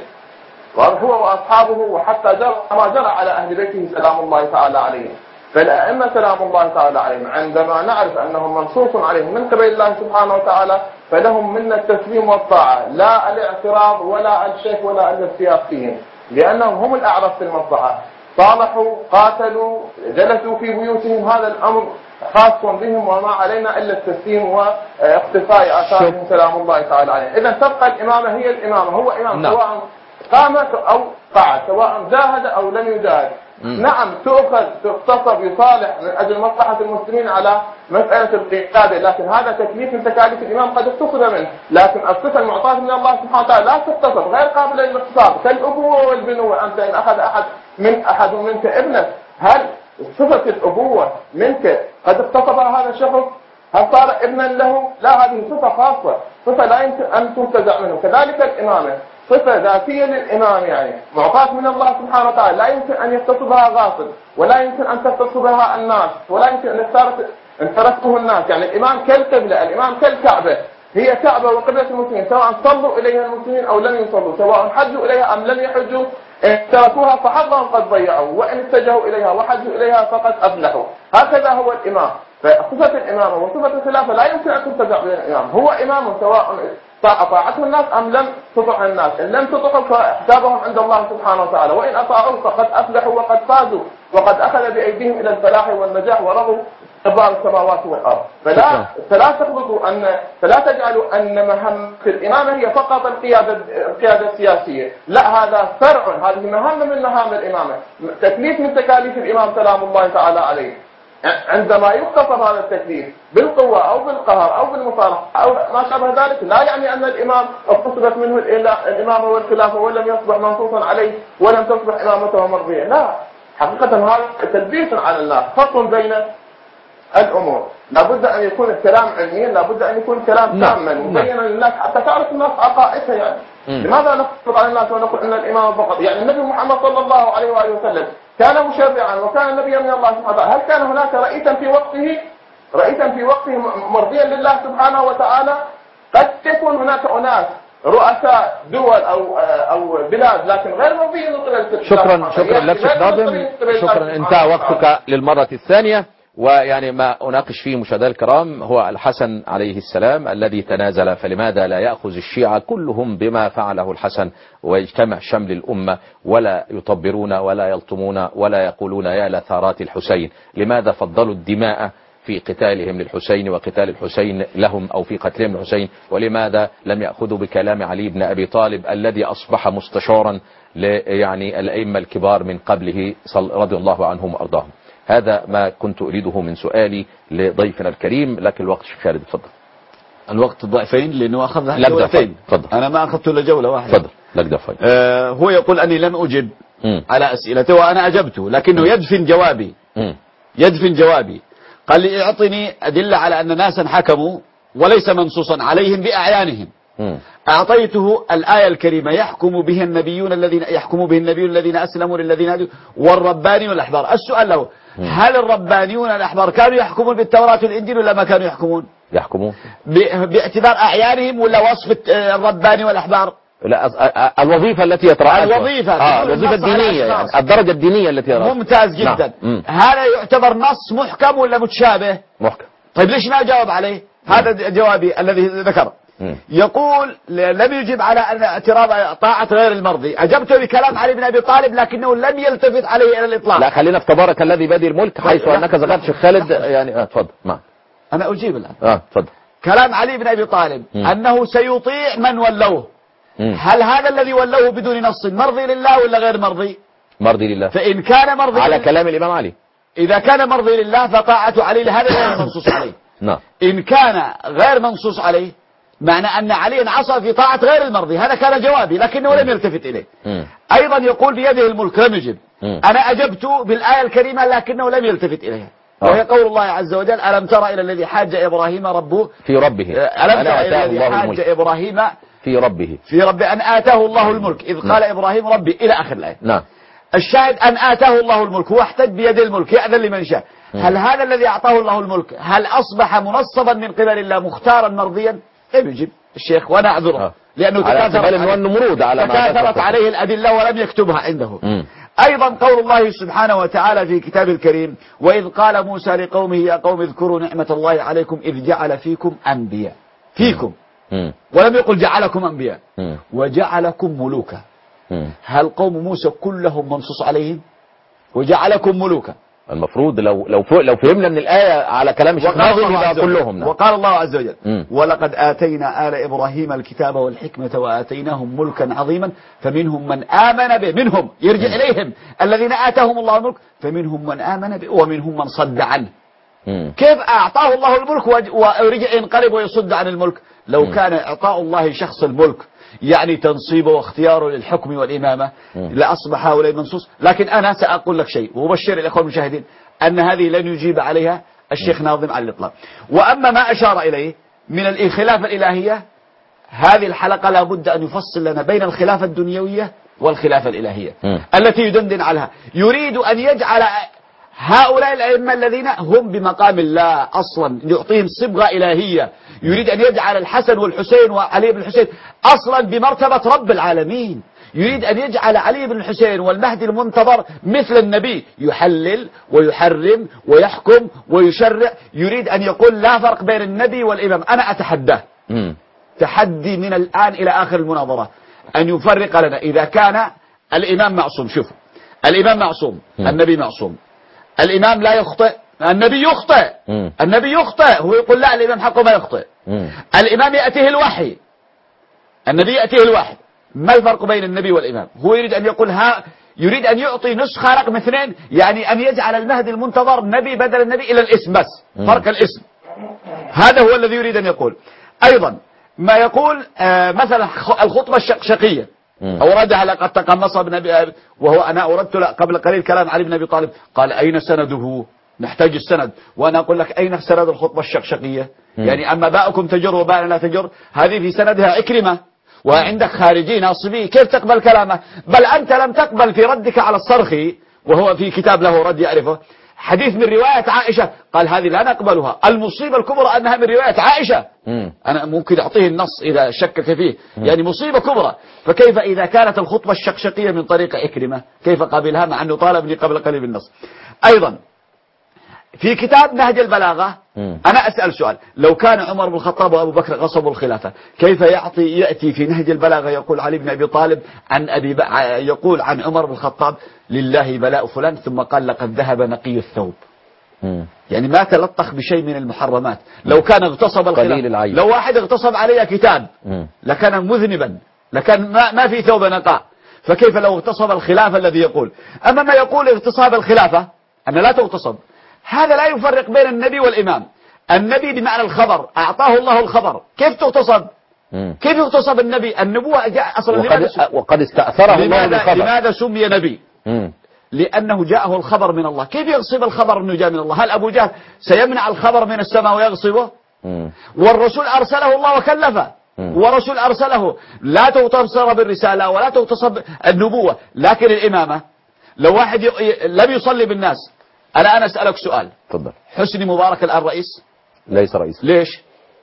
هو وأصحابه، وحتى جرى ما جرى على أهل بيته سلام الله تعالى عليهم. فالأئمة سلام الله تعالى عليهم عندما نعرف أنهم منصوص عليهم من قبل الله سبحانه وتعالى فلهم منا التسليم والطاعة، لا الاعتراض ولا الشك ولا الافتياق فيهم، لأنهم هم الأعرف في المصلحة. صالحوا، قاتلوا، جلسوا في بيوتهم، هذا الأمر خاص بهم، وما علينا إلا التسليم واقتفاء آثارهم سلام الله تعالى عليهم. إذا تبقى الإمامة هي الإمامة، هو إمام سواء قامت أو قعد، سواء جاهد أو لم يجاهد. نعم تؤخذ تغتصب يصالح من أجل مصلحة المسلمين على مسألة القيادة، لكن هذا تكليف من تكاليف الإمام قد اغتصب منه، لكن الصفة المعطاة من الله سبحانه وتعالى لا تغتصب، غير قابلة للاغتصاب، كالأبوة والبنوة. أنت إن أخذ أحد منك ابنك، هل صفة الأبوة منك قد اغتصبها هذا الشخص؟ هل صار ابنا له؟ لا، هذه صفة خاصة، صفة لا يمكن أن تنتزع منه. كذلك الإمامة صفة ذاتية للإمام، يعني معطاة من الله سبحانه وتعالى، لا يمكن أن يغتصبها غاصب، ولا يمكن أن تغتصبها الناس، ولا يمكن أن تركه الناس. يعني الإمام كالقبلة، الإمام كالكعبة، هي كعبة وقبلة المسلمين، سواء صلوا إليها المسلمين أو لم يصلوا، سواء حجوا إليها أم لم يحجوا، إن تركوها فحظهم قد ضيعوا، وإن اتجهوا إليها وحجوا إليها فقد أفلحوا. هكذا هو الإمام. فصفة الإمامة وصفة الخلافة لا يمكن أن تنتزع من الإمام، هو إمام سواء أطاعته الناس أم لم تطع الناس. إن لم تطعوا فحسابهم عند الله سبحانه وتعالى، وإن أطاعوا فقد أفلحوا وقد فازوا وقد أخذ بأيديهم إلى الفلاح والنجاح ورضوا جبار السماوات والأرض. فلا تخلطوا فلا تجعلوا أن مهمة الإمامة هي فقط القيادة السياسية، لا، هذا فرع، هذه مهمة من مهام الإمامة، تكليف من تكاليف الإمام سلام الله تعالى عليه. عندما يختصر هذا التكليف بالقوة أو بالقهر أو بالمصالحة أو ما شابه ذلك، لا يعني أن الإمام اغتصبت منه الإمامة والخلافة ولم يصبح منصوصا عليه ولم تصبح إمامته مرضية، لا، حقيقة هذا تلبيس على الله، فرق بين الأمور. لابد أن يكون الكلام علميا، لابد أن يكون الكلام تاما مبينا للناس حتى تعرف الناس عقائدها. يعني لماذا نفرض على الناس ونقول أن الإمام فقط؟ يعني النبي محمد صلى الله عليه وآله وسلم كان مشرعا وكان نبيا من الله سبحانه وتعالى، هل كان هناك رئيسا في وقته مرضيا لله سبحانه وتعالى؟ قد يكون هناك أناس رؤساء دول أو بلاد لكن غير مرضيين لله. شكرا لك شيخ ناظم، شكرا. انتهى وقتك للمرة الثانية. ويعني ما أناقش فيه مشاهدينا الكرام هو الحسن عليه السلام الذي تنازل، فلماذا لا يأخذ الشيعة كلهم بما فعله الحسن ويجتمع شمل الأمة ولا يطبرون ولا يلطمون ولا يقولون يا لثارات الحسين؟ لماذا فضلوا الدماء في قتالهم للحسين وقتال الحسين لهم أو في قتلهم الحسين؟ ولماذا لم يأخذوا بكلام علي بن أبي طالب الذي أصبح مستشارا يعني الأئمة الكبار من قبله رضي الله عنهم وأرضاهم؟ هذا ما كنت أريده من سؤالي لضيفنا الكريم، لكن الوقت شيخ خالد اتفضل. الوقت ضعفين لأنه أخذنا جولتين. أنا ما أخذت إلا جولة واحدة. تفضل. لك دفعين. هو يقول أني لم أجب على أسئلته وأنا أجبته، لكنه يدفن جوابي. قال لي اعطني أدلة على أن ناسا حكموا وليس منصوصا عليهم بأعيانهم. أعطيته الآية الكريمة يحكم به النبيون الذين أسلموا للذين هادوا والربانيون والأحبار. السؤال له هل الربانيون والأحبار كانوا يحكمون بالتوراة والإنجيل ولا ما كانوا يحكمون باعتبار أعيانهم ولا وصف الرباني والأحبار؟ لا، الوظيفة التي يترأسها الوظيفة الدينية، يعني الدرجة الدينية التي يترأسها. ممتاز جدا. هذا يعتبر نص محكم ولا متشابه؟ محكم. طيب ليش ما جاوب عليه؟ هذا جوابي الذي ذكره. يقول لم يجب على أن اعتراض طاعة غير المرضي. أجبته بكلام علي بن أبي طالب لكنه لم يلتفت عليه إلى الإطلاق. لا، خلينا في تبارك الذي بيده الملك، حيث أنك ذكرت شيخ خالد. يعني اتفضل معك. أنا أجيب الآن. اتفضل. كلام علي بن أبي طالب أنه سيطيع من ولوه. هل هذا الذي ولوه بدون نص مرضي لله ولا غير مرضي؟ مرضي لله. فإن كان مرضي على كلام الإمام علي، إذا كان مرضي لله فطاعة علي لهذا غير منصوص عليه. نعم. إن كان غير منصوص عليه معنى أن علي عصى في طاعة غير المرضي. هذا كان جوابي لكنه لم يلتفت إليه. أيضا يقول بيده الملك لم يجب. أنا أجبت بالآية الكريمة لكنه لم يلتفت إليها. وهي قول الله عز وجل: ألم تر إلى الذي حاج إبراهيم ربه في ربه ألم تر إلى الذي حاج إبراهيم في ربه أن آتاه الله الملك إذ قال إبراهيم ربي إلى آخر الآية. نعم. الشاهد أن آتاه الله الملك، هو احتج بيد الملك يأذن لمن شاء. هل هذا الذي أعطاه الله الملك هل أصبح منصبا من قبل الله مختارا مرضيا؟ يجب الشيخ وأنا أعذره لأنه تكاثرت عليه الأدلة ولم يكتبها عنده. أيضا قول الله سبحانه وتعالى في كتاب الكريم: وإذ قال موسى لقومه يا قوم اذكروا نعمة الله عليكم إذ جعل فيكم أنبياء، فيكم ولم يقل جعلكم أنبياء، وجعلكم ملوكا. هل قوم موسى كلهم منصوص عليهم؟ وجعلكم ملوكا. المفروض لو فهمنا من الآية على كلام الشيخ ناظم يبقى كلهم. نعم. وقال الله عز وجل: ولقد آتينا آل إبراهيم الكتاب والحكمة وآتيناهم ملكا عظيما فمنهم من آمن به، منهم يرجع إليهم الذين آتاهم الله الملك، فمنهم من آمن به ومنهم من صد عنه. كيف أعطاه الله الملك ورجع ينقلب ويصد عن الملك؟ لو كان إعطاء الله شخص الملك يعني تنصيبه واختياره للحكم والإمامة لأصبح هؤلاء منصوص. لكن أنا سأقول لك شيء وأبشر الإخوة المشاهدين أن هذه لن يجيب عليها الشيخ ناظم على الإطلاق. وأما ما أشار إليه من الخلافة الإلهية، هذه الحلقة لابد أن يفصل لنا بين الخلافة الدنيوية والخلافة الإلهية التي يدندن عليها. يريد أن يجعل هؤلاء الأئمة الذين هم بمقام الله أصلا، يعطيهم صبغة إلهية، يريد أن يجعل الحسن والحسين وعلي بن الحسين أصلا بمرتبة رب العالمين، يريد أن يجعل علي بن الحسين والمهدي المنتظر مثل النبي، يحلل ويحرم ويحكم ويشرع، يريد أن يقول لا فرق بين النبي والإمام. أنا أتحداه تحدي من الآن إلى آخر المناظرة أن يفرق لنا إذا كان الإمام معصوم. شوفوا، الإمام معصوم، النبي معصوم، الإمام لا يخطئ، النبي يخطئ، النبي يخطئ، هو يقول لا الإمام حقه ما يخطئ. الإمام يأتيه الوحي، النبي يأتيه الوحي. ما الفرق بين النبي والإمام؟ هو يريد أن يقول يريد أن يعطي نسخة رقم 2، يعني أن يجعل المهدي المنتظر نبي بدل النبي إلى الاسم بس، فرق الاسم. هذا هو الذي يريد أن يقول. أيضا ما يقول مثلا الخطبة الشقشقية أوردها لقد تقمص ابن أبي، وهو أنا أوردت قبل قليل كلام علي بن أبي طالب، قال أين سنده؟ نحتاج السند. وأنا أقول لك أين سند الخطبة الشقشقية؟ يعني أما باءكم تجر وباءنا لا تجر، هذه في سندها عكرمة، وعندك خارجي ناصبي، كيف تقبل كلامه؟ بل أنت لم تقبل في ردك على الصرخي، وهو في كتاب له رد يعرفه، حديث من رواية عائشة، قال هذه لا نقبلها. المصيبة الكبرى أنها من رواية عائشة. أنا ممكن أعطيه النص إذا شكك فيه، يعني مصيبة كبرى. فكيف إذا كانت الخطبة الشقشقية من طريق عكرمة كيف قابلها مع أنه طالبني قبل قليل بالنص؟ أيضا في كتاب نهج البلاغة أنا أسأل سؤال: لو كان عمر بن الخطاب وأبو بكر غصبوا الخلافة، كيف يأتي في نهج البلاغة يقول علي بن أبي طالب عن يقول عن عمر بن الخطاب لله بلاء فلان، ثم قال لقد ذهب نقي الثوب. يعني ما تلطخ بشيء من المحرمات. لو كان اغتصب الخلافة، لو واحد اغتصب علي كتاب لكان مذنبا، لكان ما في ثوب نقاء، فكيف لو اغتصب الخلافة الذي يقول؟ أما ما يقول اغتصاب الخلافة أن لا تغتصب، هذا لا يفرق بين النبي والإمام. النبي بمعنى الخبر، أعطاه الله الخبر، كيف تغتصب؟ كيف يغتصب النبي؟ النبوة جاء أصلا وقد استأثره الله بالخبر. لماذا سمي نبي؟ لأنه جاءه الخبر من الله. كيف يغصب الخبر أنه جاء من الله؟ هل أبو جهل سيمنع الخبر من السماء ويغصبه؟ والرسول أرسله الله وكلفه، ورسول أرسله لا تغتصب بالرسالة ولا تغتصب النبوة. لكن الإمامة لو واحد لم يصلي بالناس، أنا أسألك سؤال. تفضل. حسني مبارك الآن رئيس؟ ليس رئيس. ليش؟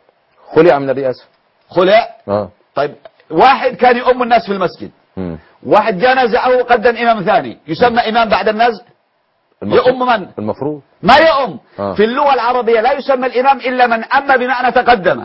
خلع من الرئاسة. خلع؟ طيب واحد كان يؤم الناس في المسجد، واحد جاء نزعه وقدم إمام ثاني، يسمى إمام بعد النزع؟ يؤم من؟ المفروض ما يؤم. في اللغة العربية لا يسمى الإمام إلا من أم بمعنى تقدم.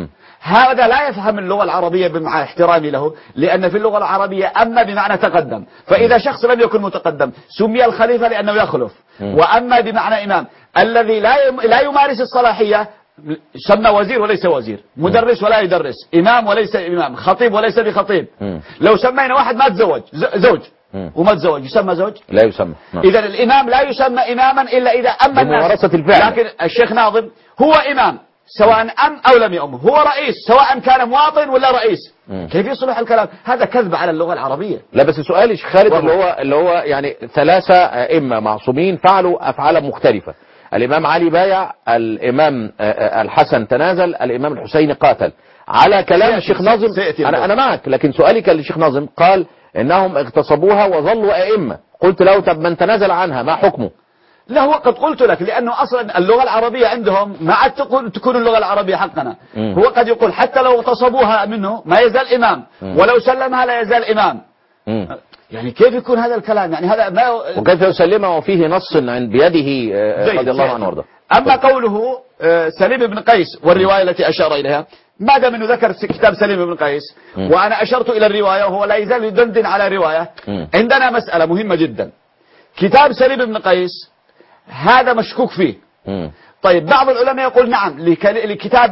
هذا لا يفهم اللغة العربية مع احترامي له، لأن في اللغة العربية أما بمعنى تقدم، فإذا شخص لم يكن متقدم سمي الخليفة لأنه يخلف. وأما بمعنى إمام الذي لا يمارس الصلاحية سمى وزير وليس وزير، مدرس ولا يدرس، إمام وليس إمام، خطيب وليس بخطيب. لو سمينا واحد ما تزوج زوج وما تزوج يسمى زوج؟ لا يسمى. إذا الإمام لا يسمى إماما إلا إذا أم الناس بممارسة الفعل. لكن الشيخ ناظم هو إمام سواء أم أو لم يؤم، هو رئيس سواء كان مواطن ولا رئيس. كيف يصلح الكلام؟ هذا كذب على اللغة العربية. لا بس سؤالي خالد اللي هو يعني 3 أئمة معصومين فعلوا أفعالا مختلفة، الإمام علي بايع، الإمام الحسن تنازل، الإمام الحسين قاتل. على كلام الشيخ ناظم أنا معك، لكن سؤالي كان للشيخ ناظم قال إنهم اغتصبوها وظلوا أئمة. قلت له طب من تنازل عنها ما حكمه؟ لا، هو قد قلت لك لأنه أصلا اللغة العربية عندهم ما عاد تكون اللغة العربية حقنا. هو قد يقول حتى لو اغتصبوها منه ما يزال إمام، ولو سلمها لا يزال إمام. يعني كيف يكون هذا الكلام؟ يعني هذا ما وكيف يسلمها وفيه نص عند بيده رضي الله عنه وارضاه. أما قوله سليم بن قيس والرواية التي أشار إليها، ما دام أنه ذكر كتاب سليم بن قيس وأنا أشرت إلى الرواية وهو لا يزال يدندن على رواية، عندنا مسألة مهمة جدا. كتاب سليم بن قيس هذا مشكوك فيه. طيب بعض العلماء يقول نعم لكتاب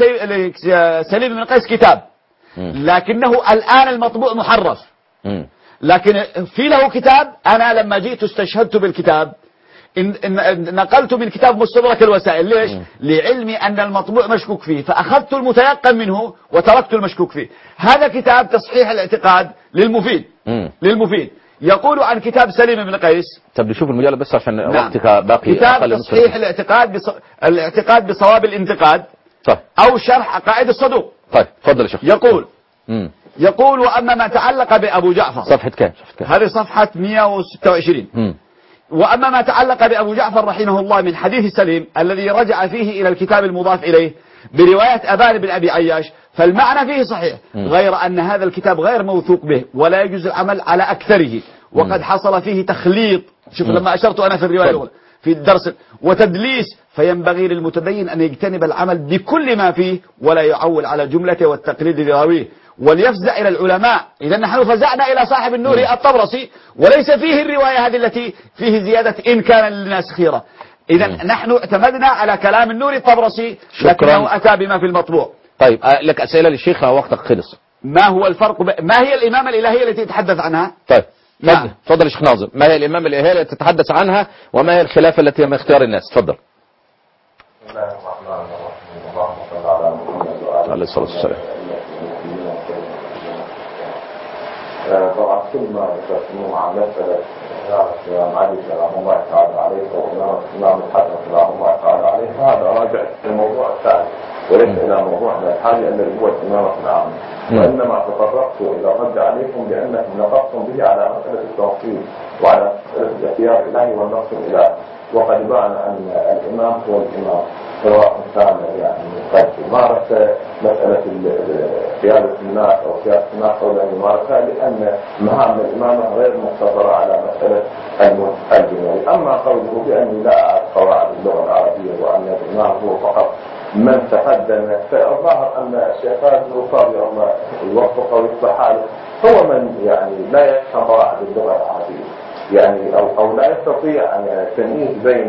سليم بن قيس كتاب، لكنه الآن المطبوع محرف. لكن في له كتاب، أنا لما جئت استشهدت بالكتاب، نقلت من كتاب مستدرك الوسائل. ليش؟ لعلمي أن المطبوع مشكوك فيه، فأخذت المتيقن منه وتركت المشكوك فيه. هذا كتاب تصحيح الاعتقاد للمفيد يقول عن كتاب سليم بن قيس. طب نشوف المجلد بس عشان وقتك باقي. كتاب تصحيح الاعتقاد بصواب الانتقاد. طيب. أو شرح عقائد الصدوق. طيب تفضل يا شيخ. يقول وأما ما تعلق بأبو جعفر. صفحة كام؟ هذه صفحة 126. وأما ما تعلق بأبو جعفر رحمه الله من حديث سليم الذي رجع فيه إلى الكتاب المضاف إليه برواية أبان بن أبي عياش، فالمعنى فيه صحيح، غير أن هذا الكتاب غير موثوق به ولا يجوز العمل على أكثره، وقد حصل فيه تخليط. شوف لما أشرت أنا في الرواية الأولى في الدرس وتدليس، فينبغي للمتدين أن يجتنب العمل بكل ما فيه ولا يعول على جملته والتقليد لراويه، وليفزع إلى العلماء. إذا نحن فزعنا إلى صاحب النور الطبرسي وليس فيه الرواية هذه التي فيه زيادة إن كان للناس خيرة. إذا نحن اعتمدنا على كلام النور الطبرسي، لكنه أتى بما في المطبوع. طيب لك أسئلة للشيخ، وقتك خلص. ما هو الفرق ما هي الإمامة الإلهية التي تتحدث عنها؟ طيب تفضل يا شيخ ناظم، ما هي الإمامة الإلهية التي تتحدث عنها، وما هي الخلافة التي تم اختيار الناس؟ تفضل. بسم الله الرحمن الرحيم. اللهم صل على محمد عليه الصلاة والسلام. طبعا كل ما ذكرتموه عن مسألة الإمام علي سلام الله تعالى عليه والإمام الحسن سلام الله تعالى عليه، هذا راجع للموضوع الثاني وليس إلى موضوعنا الحالي الذي هو الإمامة العامة. وإنما تطرقت إلى الرد عليكم بأنكم نقصتم به على مسألة التوحيد وعلى مسألة الاختيار الإلهي والنص الإلهي، وقد بان أن الإمام هو الإمام سواء كان يعني قد مارس مسألة قيادة الناس أو سياسة الناس أو لا يمارسها، لأن مهام الإمامة غير مقتصرة على مسألة الجنوي. أما قوله بأني لا أعرف قواعد اللغة العربية وأن الإمام هو فقط من تقدم، فالظاهر أن الشيخ الوصابي الله يوفقه ويصلح حاله هو من يعني لا يفهم قواعد اللغة العربية، يعني أو لا يستطيع أن التمييز بين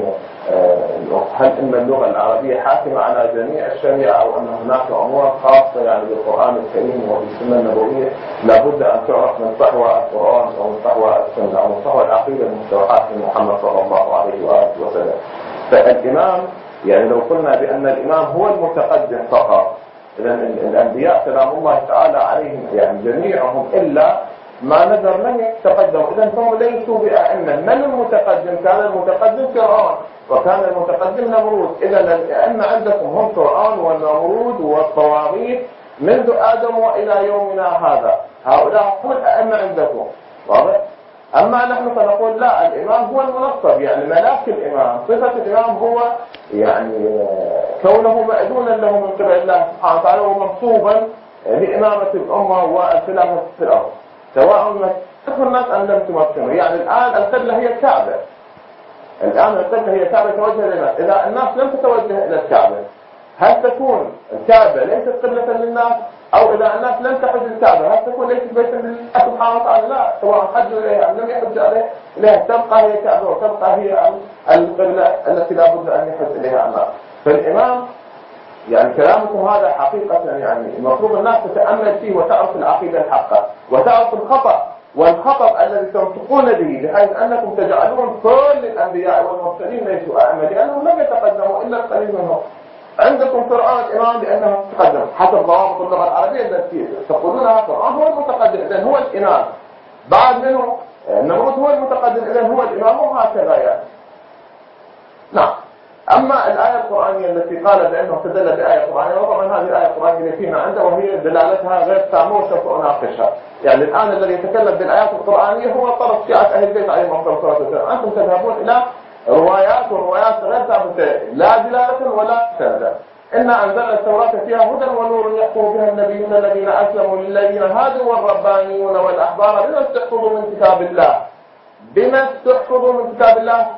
هل إن اللغة العربية حاكمة على جميع الشريعة أو أن هناك أمور خاصة يعني بالقرآن الكريم وبالسنة النبوية لابد أن تعرف من صحوى القرآن أو من صحوى السنة أو من صحوى العقيدة المستوحاة من محمد صلى الله عليه وآله وسلم. فالإمام يعني لو قلنا بأن الإمام هو المتقدم فقط، إذا الأنبياء سلام الله تعالى عليهم يعني جميعهم إلا ما نذر من يتقدم، إذا هم ليسوا بأئمة. من المتقدم؟ كان المتقدم فرعون وكان المتقدم نمرود. إذا الأئمة عندكم هم فرعون والنمرود والطواغيت منذ آدم وإلى يومنا هذا، هؤلاء هم الأئمة عندكم، واضح؟ أما نحن فنقول لا، الإمام هو المنصب، يعني ملاك الإمام، صفة الإمام هو يعني كونه مأذونا له من قبل الله سبحانه وتعالى ومنصوبا لإمامة الأمة والخلافة في الأرض، سواء مكن الناس أم لم تمكنوا. يعني الآن القبلة هي الكعبة، الآن القبلة هي الكعبة توجه للناس. إذا الناس لم تتوجه إلى الكعبة هل تكون الكعبة ليست قبلة للناس؟ أو إذا الناس لم تحج الكعبة هل تكون ليست بيتا لله سبحانه وتعالى؟ لا، سواء حجوا إليها أم لم يحج إليها تبقى هي الكعبة وتبقى هي القبلة التي لا بد أن يحج إليها الناس. فالإمام يعني كلامكم هذا حقيقة يعني المفروض الناس تتأمل فيه وتعرف العقيدة الحقة وتعرف الخطأ والخطأ الذي تنطقون به، بحيث أنكم تجعلون كل الأنبياء والمرسلين ليسوا أئمة لأنهم لم يتقدموا إلا القليل منهم. عندكم فرعون الإمام لأنه تقدم حسب ضوابط اللغة العربية التي تقولونها، فرعون هو المتقدم إذن هو الإمام، بعد منه النمرود هو المتقدم إذن هو الإمام، وهكذا يعني. نعم. أما الآية القرآنية التي قال بأنه استدل بآية قرآنية، وطبعا هذه الآية القرآنية التي فيما عنده وهي دلالتها غير تامة وسوف أناقشها. يعني الآن الذي يتكلم بالآيات القرآنية هو طرف شيعة أهل البيت عليهم الصلاة والسلام، أنتم تذهبون إلى روايات والروايات غير ثابتة لا دلالة ولا سندا. إنا أنزلنا التوراة فيها هدى ونور يحكم بها النبيون الذين أسلموا للذين هادوا والربانيون والأحبار بما استحفظوا من كتاب الله، بما استحفظوا من كتاب الله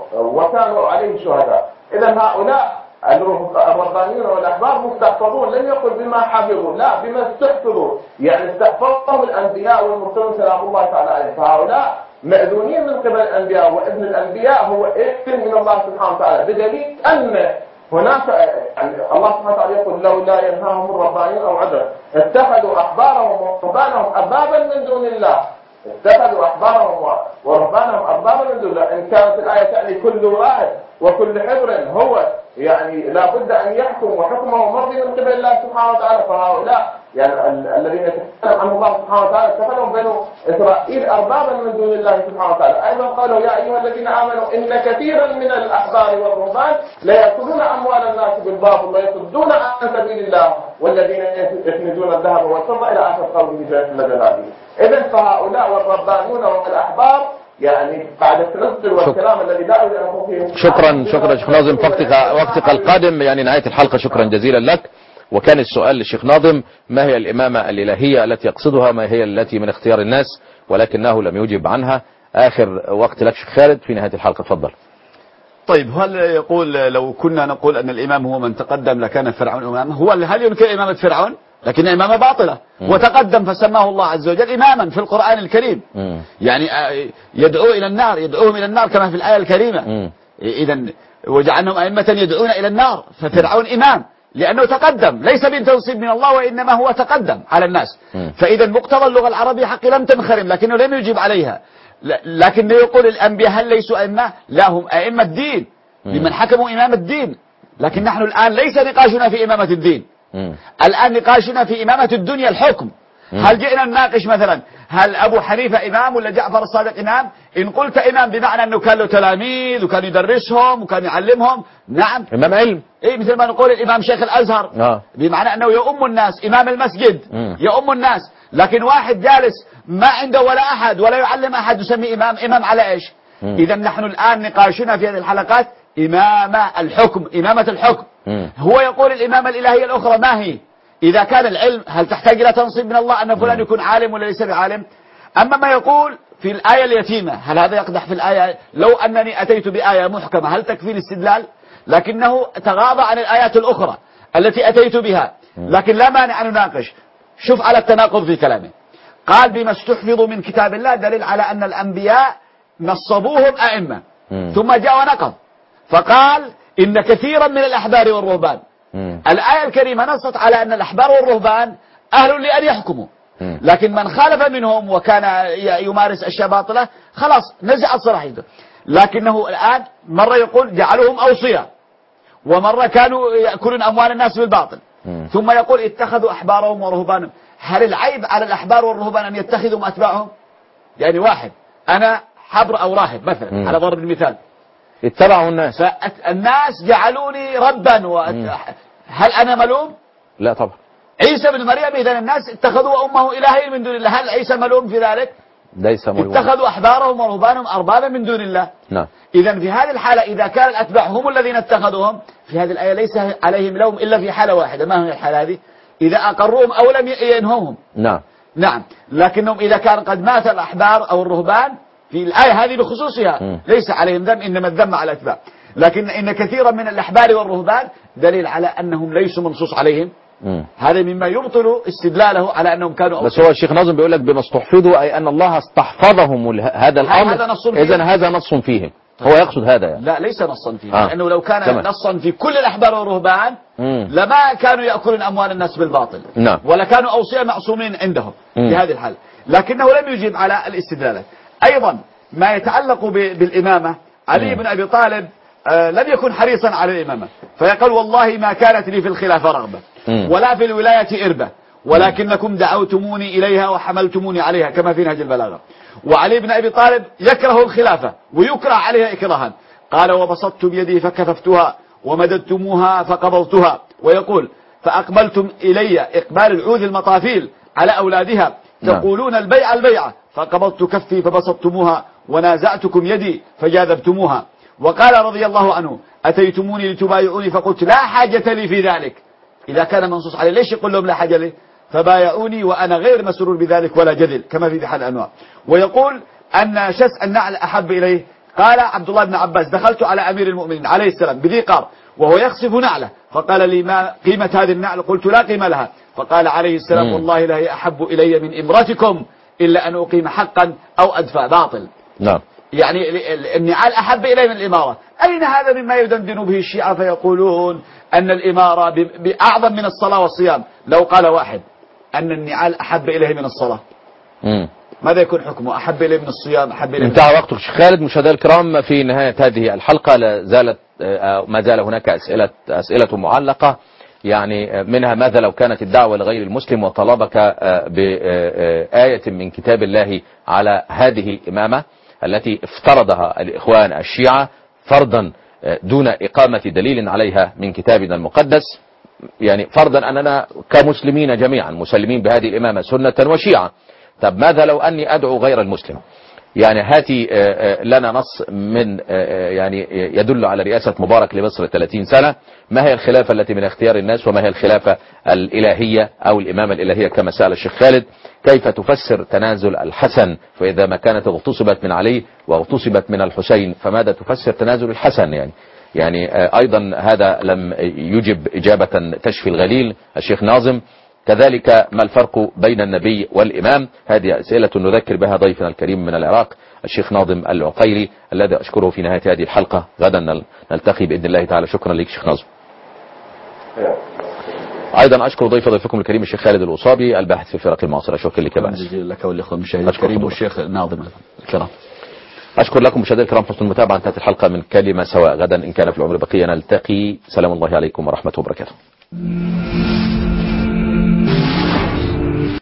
وكانوا عليه شهداء. إذا هؤلاء الربانيون والأحبار مستحفظون، لم يقل بما حفظوا، لا بما استحفظوا، يعني استحفظهم الأنبياء والمرسلون سلام الله تعالى عليهم. فهؤلاء مأذونين من قبل الأنبياء، وابن الأنبياء هو ابن من الله سبحانه وتعالى، بدليل أن هناك يعني الله سبحانه وتعالى يقول لولا ينهاهم الربانيون أو عذر اتخذوا أحبارهم ورهبانهم أربابا من دون الله، اتخذوا أحبارهم ورهبانهم أربابا من دون الله. إن كانت الآية تعني كل راهب وكل حبر هو يعني لا بد أن يحكم وحكمه مرضي من قبل الله سبحانه وتعالى، فهؤلاء يعني الذين يتكلم عنه الله سبحانه وتعالى اتخذهم بنو إسرائيل أربابا من دون الله سبحانه وتعالى. أيضا قالوا يا أيها الذين آمنوا إن كثيرا من الأحبار والرهبان لا يأكلون أموال الناس بالباطل ويصدون عن سبيل الله والذين يكنزون الذهب والفضة إلى آخر قوله جل جلاله. إذن فهؤلاء والربانون والأحبار يعني بعد التنزل والكلام الذي لا أريد أن أقول فيه. شكرا شيخ ناظم، وقتك القادم يعني نهاية الحلقة. شكرا جزيلا لك. وكان السؤال للشيخ ناظم ما هي الإمامة الإلهية التي يقصدها، ما هي التي من اختيار الناس، ولكنه لم يجب عنها. آخر وقت لك شيخ خالد في نهاية الحلقة، تفضل. طيب، هل يقول لو كنا نقول أن الإمام هو من تقدم لكان فرعون إمامه؟ هل يمكن إمامة فرعون؟ لكن إمامة باطلة، وتقدم فسماه الله عز وجل إماما في القرآن الكريم. يعني يدعو إلى النار، يدعوهم إلى النار كما في الآية الكريمة. إذا وجعلناهم أئمة يدعون إلى النار، ففرعون إمام لأنه تقدم، ليس بتنصيب من الله وإنما هو تقدم على الناس. فإذا مقتضى اللغة العربية حق لم تنخرم، لكنه لم يجيب عليها. لكنه يقول الأنبياء هل ليسوا أئمة؟ لا، هم أئمة الدين لمن حكموا إمام الدين. لكن نحن الآن ليس نقاشنا في إمامة الدين، الآن نقاشنا في إمامة الدنيا، الحكم. هل جئنا نناقش مثلا هل أبو حنيفة إمام ولا جعفر الصادق إمام؟ إن قلت إمام بمعنى أنه كان له تلاميذ وكان يدرسهم وكان يعلمهم، نعم إمام علم. إيه، مثل ما نقول الإمام شيخ الأزهر، بمعنى أنه يؤم الناس، إمام المسجد يؤم الناس. لكن واحد جالس ما عنده ولا أحد ولا يعلم أحد يسمي إمام على إيش؟ إذا نحن الآن نقاشنا في هذه الحلقات إمامة الحكم، إمامة الحكم. هو يقول الإمامة الإلهية الأخرى ما هي؟ إذا كان العلم هل تحتاج إلى تنصيب من الله أن فلان يكون عالم ولا ليس بعالم؟ أما ما يقول في الآية اليتيمة، هل هذا يقدح في الآية؟ لو أنني أتيت بآية محكمة هل تكفي الاستدلال؟ لكنه تغاضى عن الآيات الأخرى التي أتيت بها، لكن لا مانع أن نناقش. شوف على التناقض في كلامه، قال بما استحفظوا من كتاب الله، دليل على أن الأنبياء نصبوهم أئمة، ثم جاء ونقض فقال إن كثيرا من الأحبار والرهبان. الآية الكريمة نصت على أن الأحبار والرهبان أهل لأن يحكموا، لكن من خالف منهم وكان يمارس أشياء باطلة خلاص نزعت صلاحيته. لكنه الآن مرة يقول جعلهم أوصياء، ومرة كانوا يأكلون أموال الناس بالباطل، ثم يقول اتخذوا أحبارهم ورهبانهم. هل العيب على الأحبار والرهبان أن يتخذوا أتباعهم؟ يعني واحد أنا حبر أو راهب مثلا على ضرب المثال، اتبعوا الناس، فالناس جعلوني ربا هل أنا ملوم؟ لا طبعا. عيسى بن مريم إذن الناس اتخذوا أمه إلهين من دون الله، هل عيسى ملوم في ذلك؟ ليس ملوم. اتخذوا أحبارهم ورهبانهم أربابا من دون الله. نعم. إذن في هذه الحالة إذا كان الأتباع هم الذين اتخذوهم، في هذه الآية ليس عليهم لوم إلا في حالة واحدة. ما هي الحالة هذه؟ إذا أقروهم أو لم ينهوهم. نعم. لكنهم إذا كان قد مات الأحبار أو الرهبان في الآية هذه بخصوصها ليس عليهم ذنب، إنما الذنب على الأتباع. لكن إن كثيرا من الأحبار والرهبان دليل على أنهم ليسوا منصوص عليهم. هذا مما يبطل استدلاله على أنهم كانوا بس هو الشيخ ناظم بيقول لك بما استحفظوا، أي أن الله استحفظهم هذا الأمر، إذن هذا نص فيهم. هو يقصد هذا يعني. لا، ليس نصا فيهم، لأنه لو كان نصا في كل الأحبار والرهبان لما كانوا يأكلون أموال الناس بالباطل. ولا كانوا أوصياء معصومين عندهم في هذه الحالة. لكنه لم يجيب على الاستدلالات. أيضا ما يتعلق بالإمامة، علي بن أبي طالب لم يكن حريصا على الإمامة، فيقول والله ما كانت لي في الخلافة رغبة ولا في الولاية إربة، ولكنكم دعوتموني إليها وحملتموني عليها كما في نهج البلاغة. وعلي بن أبي طالب يكره الخلافة ويكره عليها إكراها. قال وبسطت بيدي فكففتها ومددتموها فقبضتها. ويقول فأقبلتم إلي إقبال العوذ المطافيل على أولادها تقولون البيعة البيعة فقبضت كفي فبسطتموها ونازعتكم يدي فجاذبتموها. وقال رضي الله عنه أتيتموني لتبايعوني فقلت لا حاجة لي في ذلك. إذا كان منصوص عليه ليش يقول لهم لا حاجة لي؟ فبايعوني وأنا غير مسرور بذلك ولا جدل كما في بحر الأنوار. ويقول أن شس النعل أحب إليه. قال عبد الله بن عباس دخلت على أمير المؤمنين عليه السلام بذي قار وهو يخسف نعله فقال لي ما قيمة هذه النعل؟ قلت لا قيمة لها. فقال عليه السلام والله لا هي أحب إلي من إمرتكم إلا أن أقيم حقا أو أدفع باطل. نعم. يعني النعال أحب إلي من الإمارة. أين هذا مما يدندن به الشيعة فيقولون أن الإمارة بأعظم من الصلاة والصيام؟ لو قال واحد أن النعال أحب إليه من الصلاة ماذا يكون حكمه؟ أحب إليه من الصيام أحب إليه. انتهى وقتك شيخ خالد. مشاهدينا الكرام في نهاية هذه الحلقة ما زال هناك أسئلة معلقة، يعني منها ماذا لو كانت الدعوة لغير المسلم وطلبك بآية من كتاب الله على هذه الإمامة التي افترضها الإخوان الشيعة فرضا دون إقامة دليل عليها من كتابنا المقدس، يعني فرضا أننا كمسلمين جميعا مسلمين بهذه الإمامة سنة وشيعة. طب ماذا لو أني أدعو غير المسلم؟ يعني هاتي لنا نص من يعني يدل على رئاسة مبارك لمصر 30 سنة. ما هي الخلافة التي من اختيار الناس وما هي الخلافة الإلهية أو الإمامة الإلهية كما سأل الشيخ خالد؟ كيف تفسر تنازل الحسن؟ فإذا ما كانت اغتصبت من علي واغتصبت من الحسين فماذا تفسر تنازل الحسن؟ يعني أيضا هذا لم يجب إجابة تشفي الغليل الشيخ ناظم. كذلك ما الفرق بين النبي والإمام؟ هذه أسئلة نذكر بها ضيفنا الكريم من العراق الشيخ ناظم العقيلي الذي أشكره في نهاية هذه الحلقة. غدا نلتقي بإذن الله تعالى. شكرا لك شيخ ناظم. أيضا أشكر ضيفكم الكريم الشيخ خالد الأصابي الباحث في الفرق المعاصرة. شكرا لك لك وللإخوة المشاهدين الكريم والشيخ ناظم الكرام. أشكر لكم مشاهدينا الكرام حسن المتابعة. انتهت الحلقة من كلمة سواء. غدا إن كان في العمر بقية نلتقي. سلام الله عليكم ورحمة وبركاته.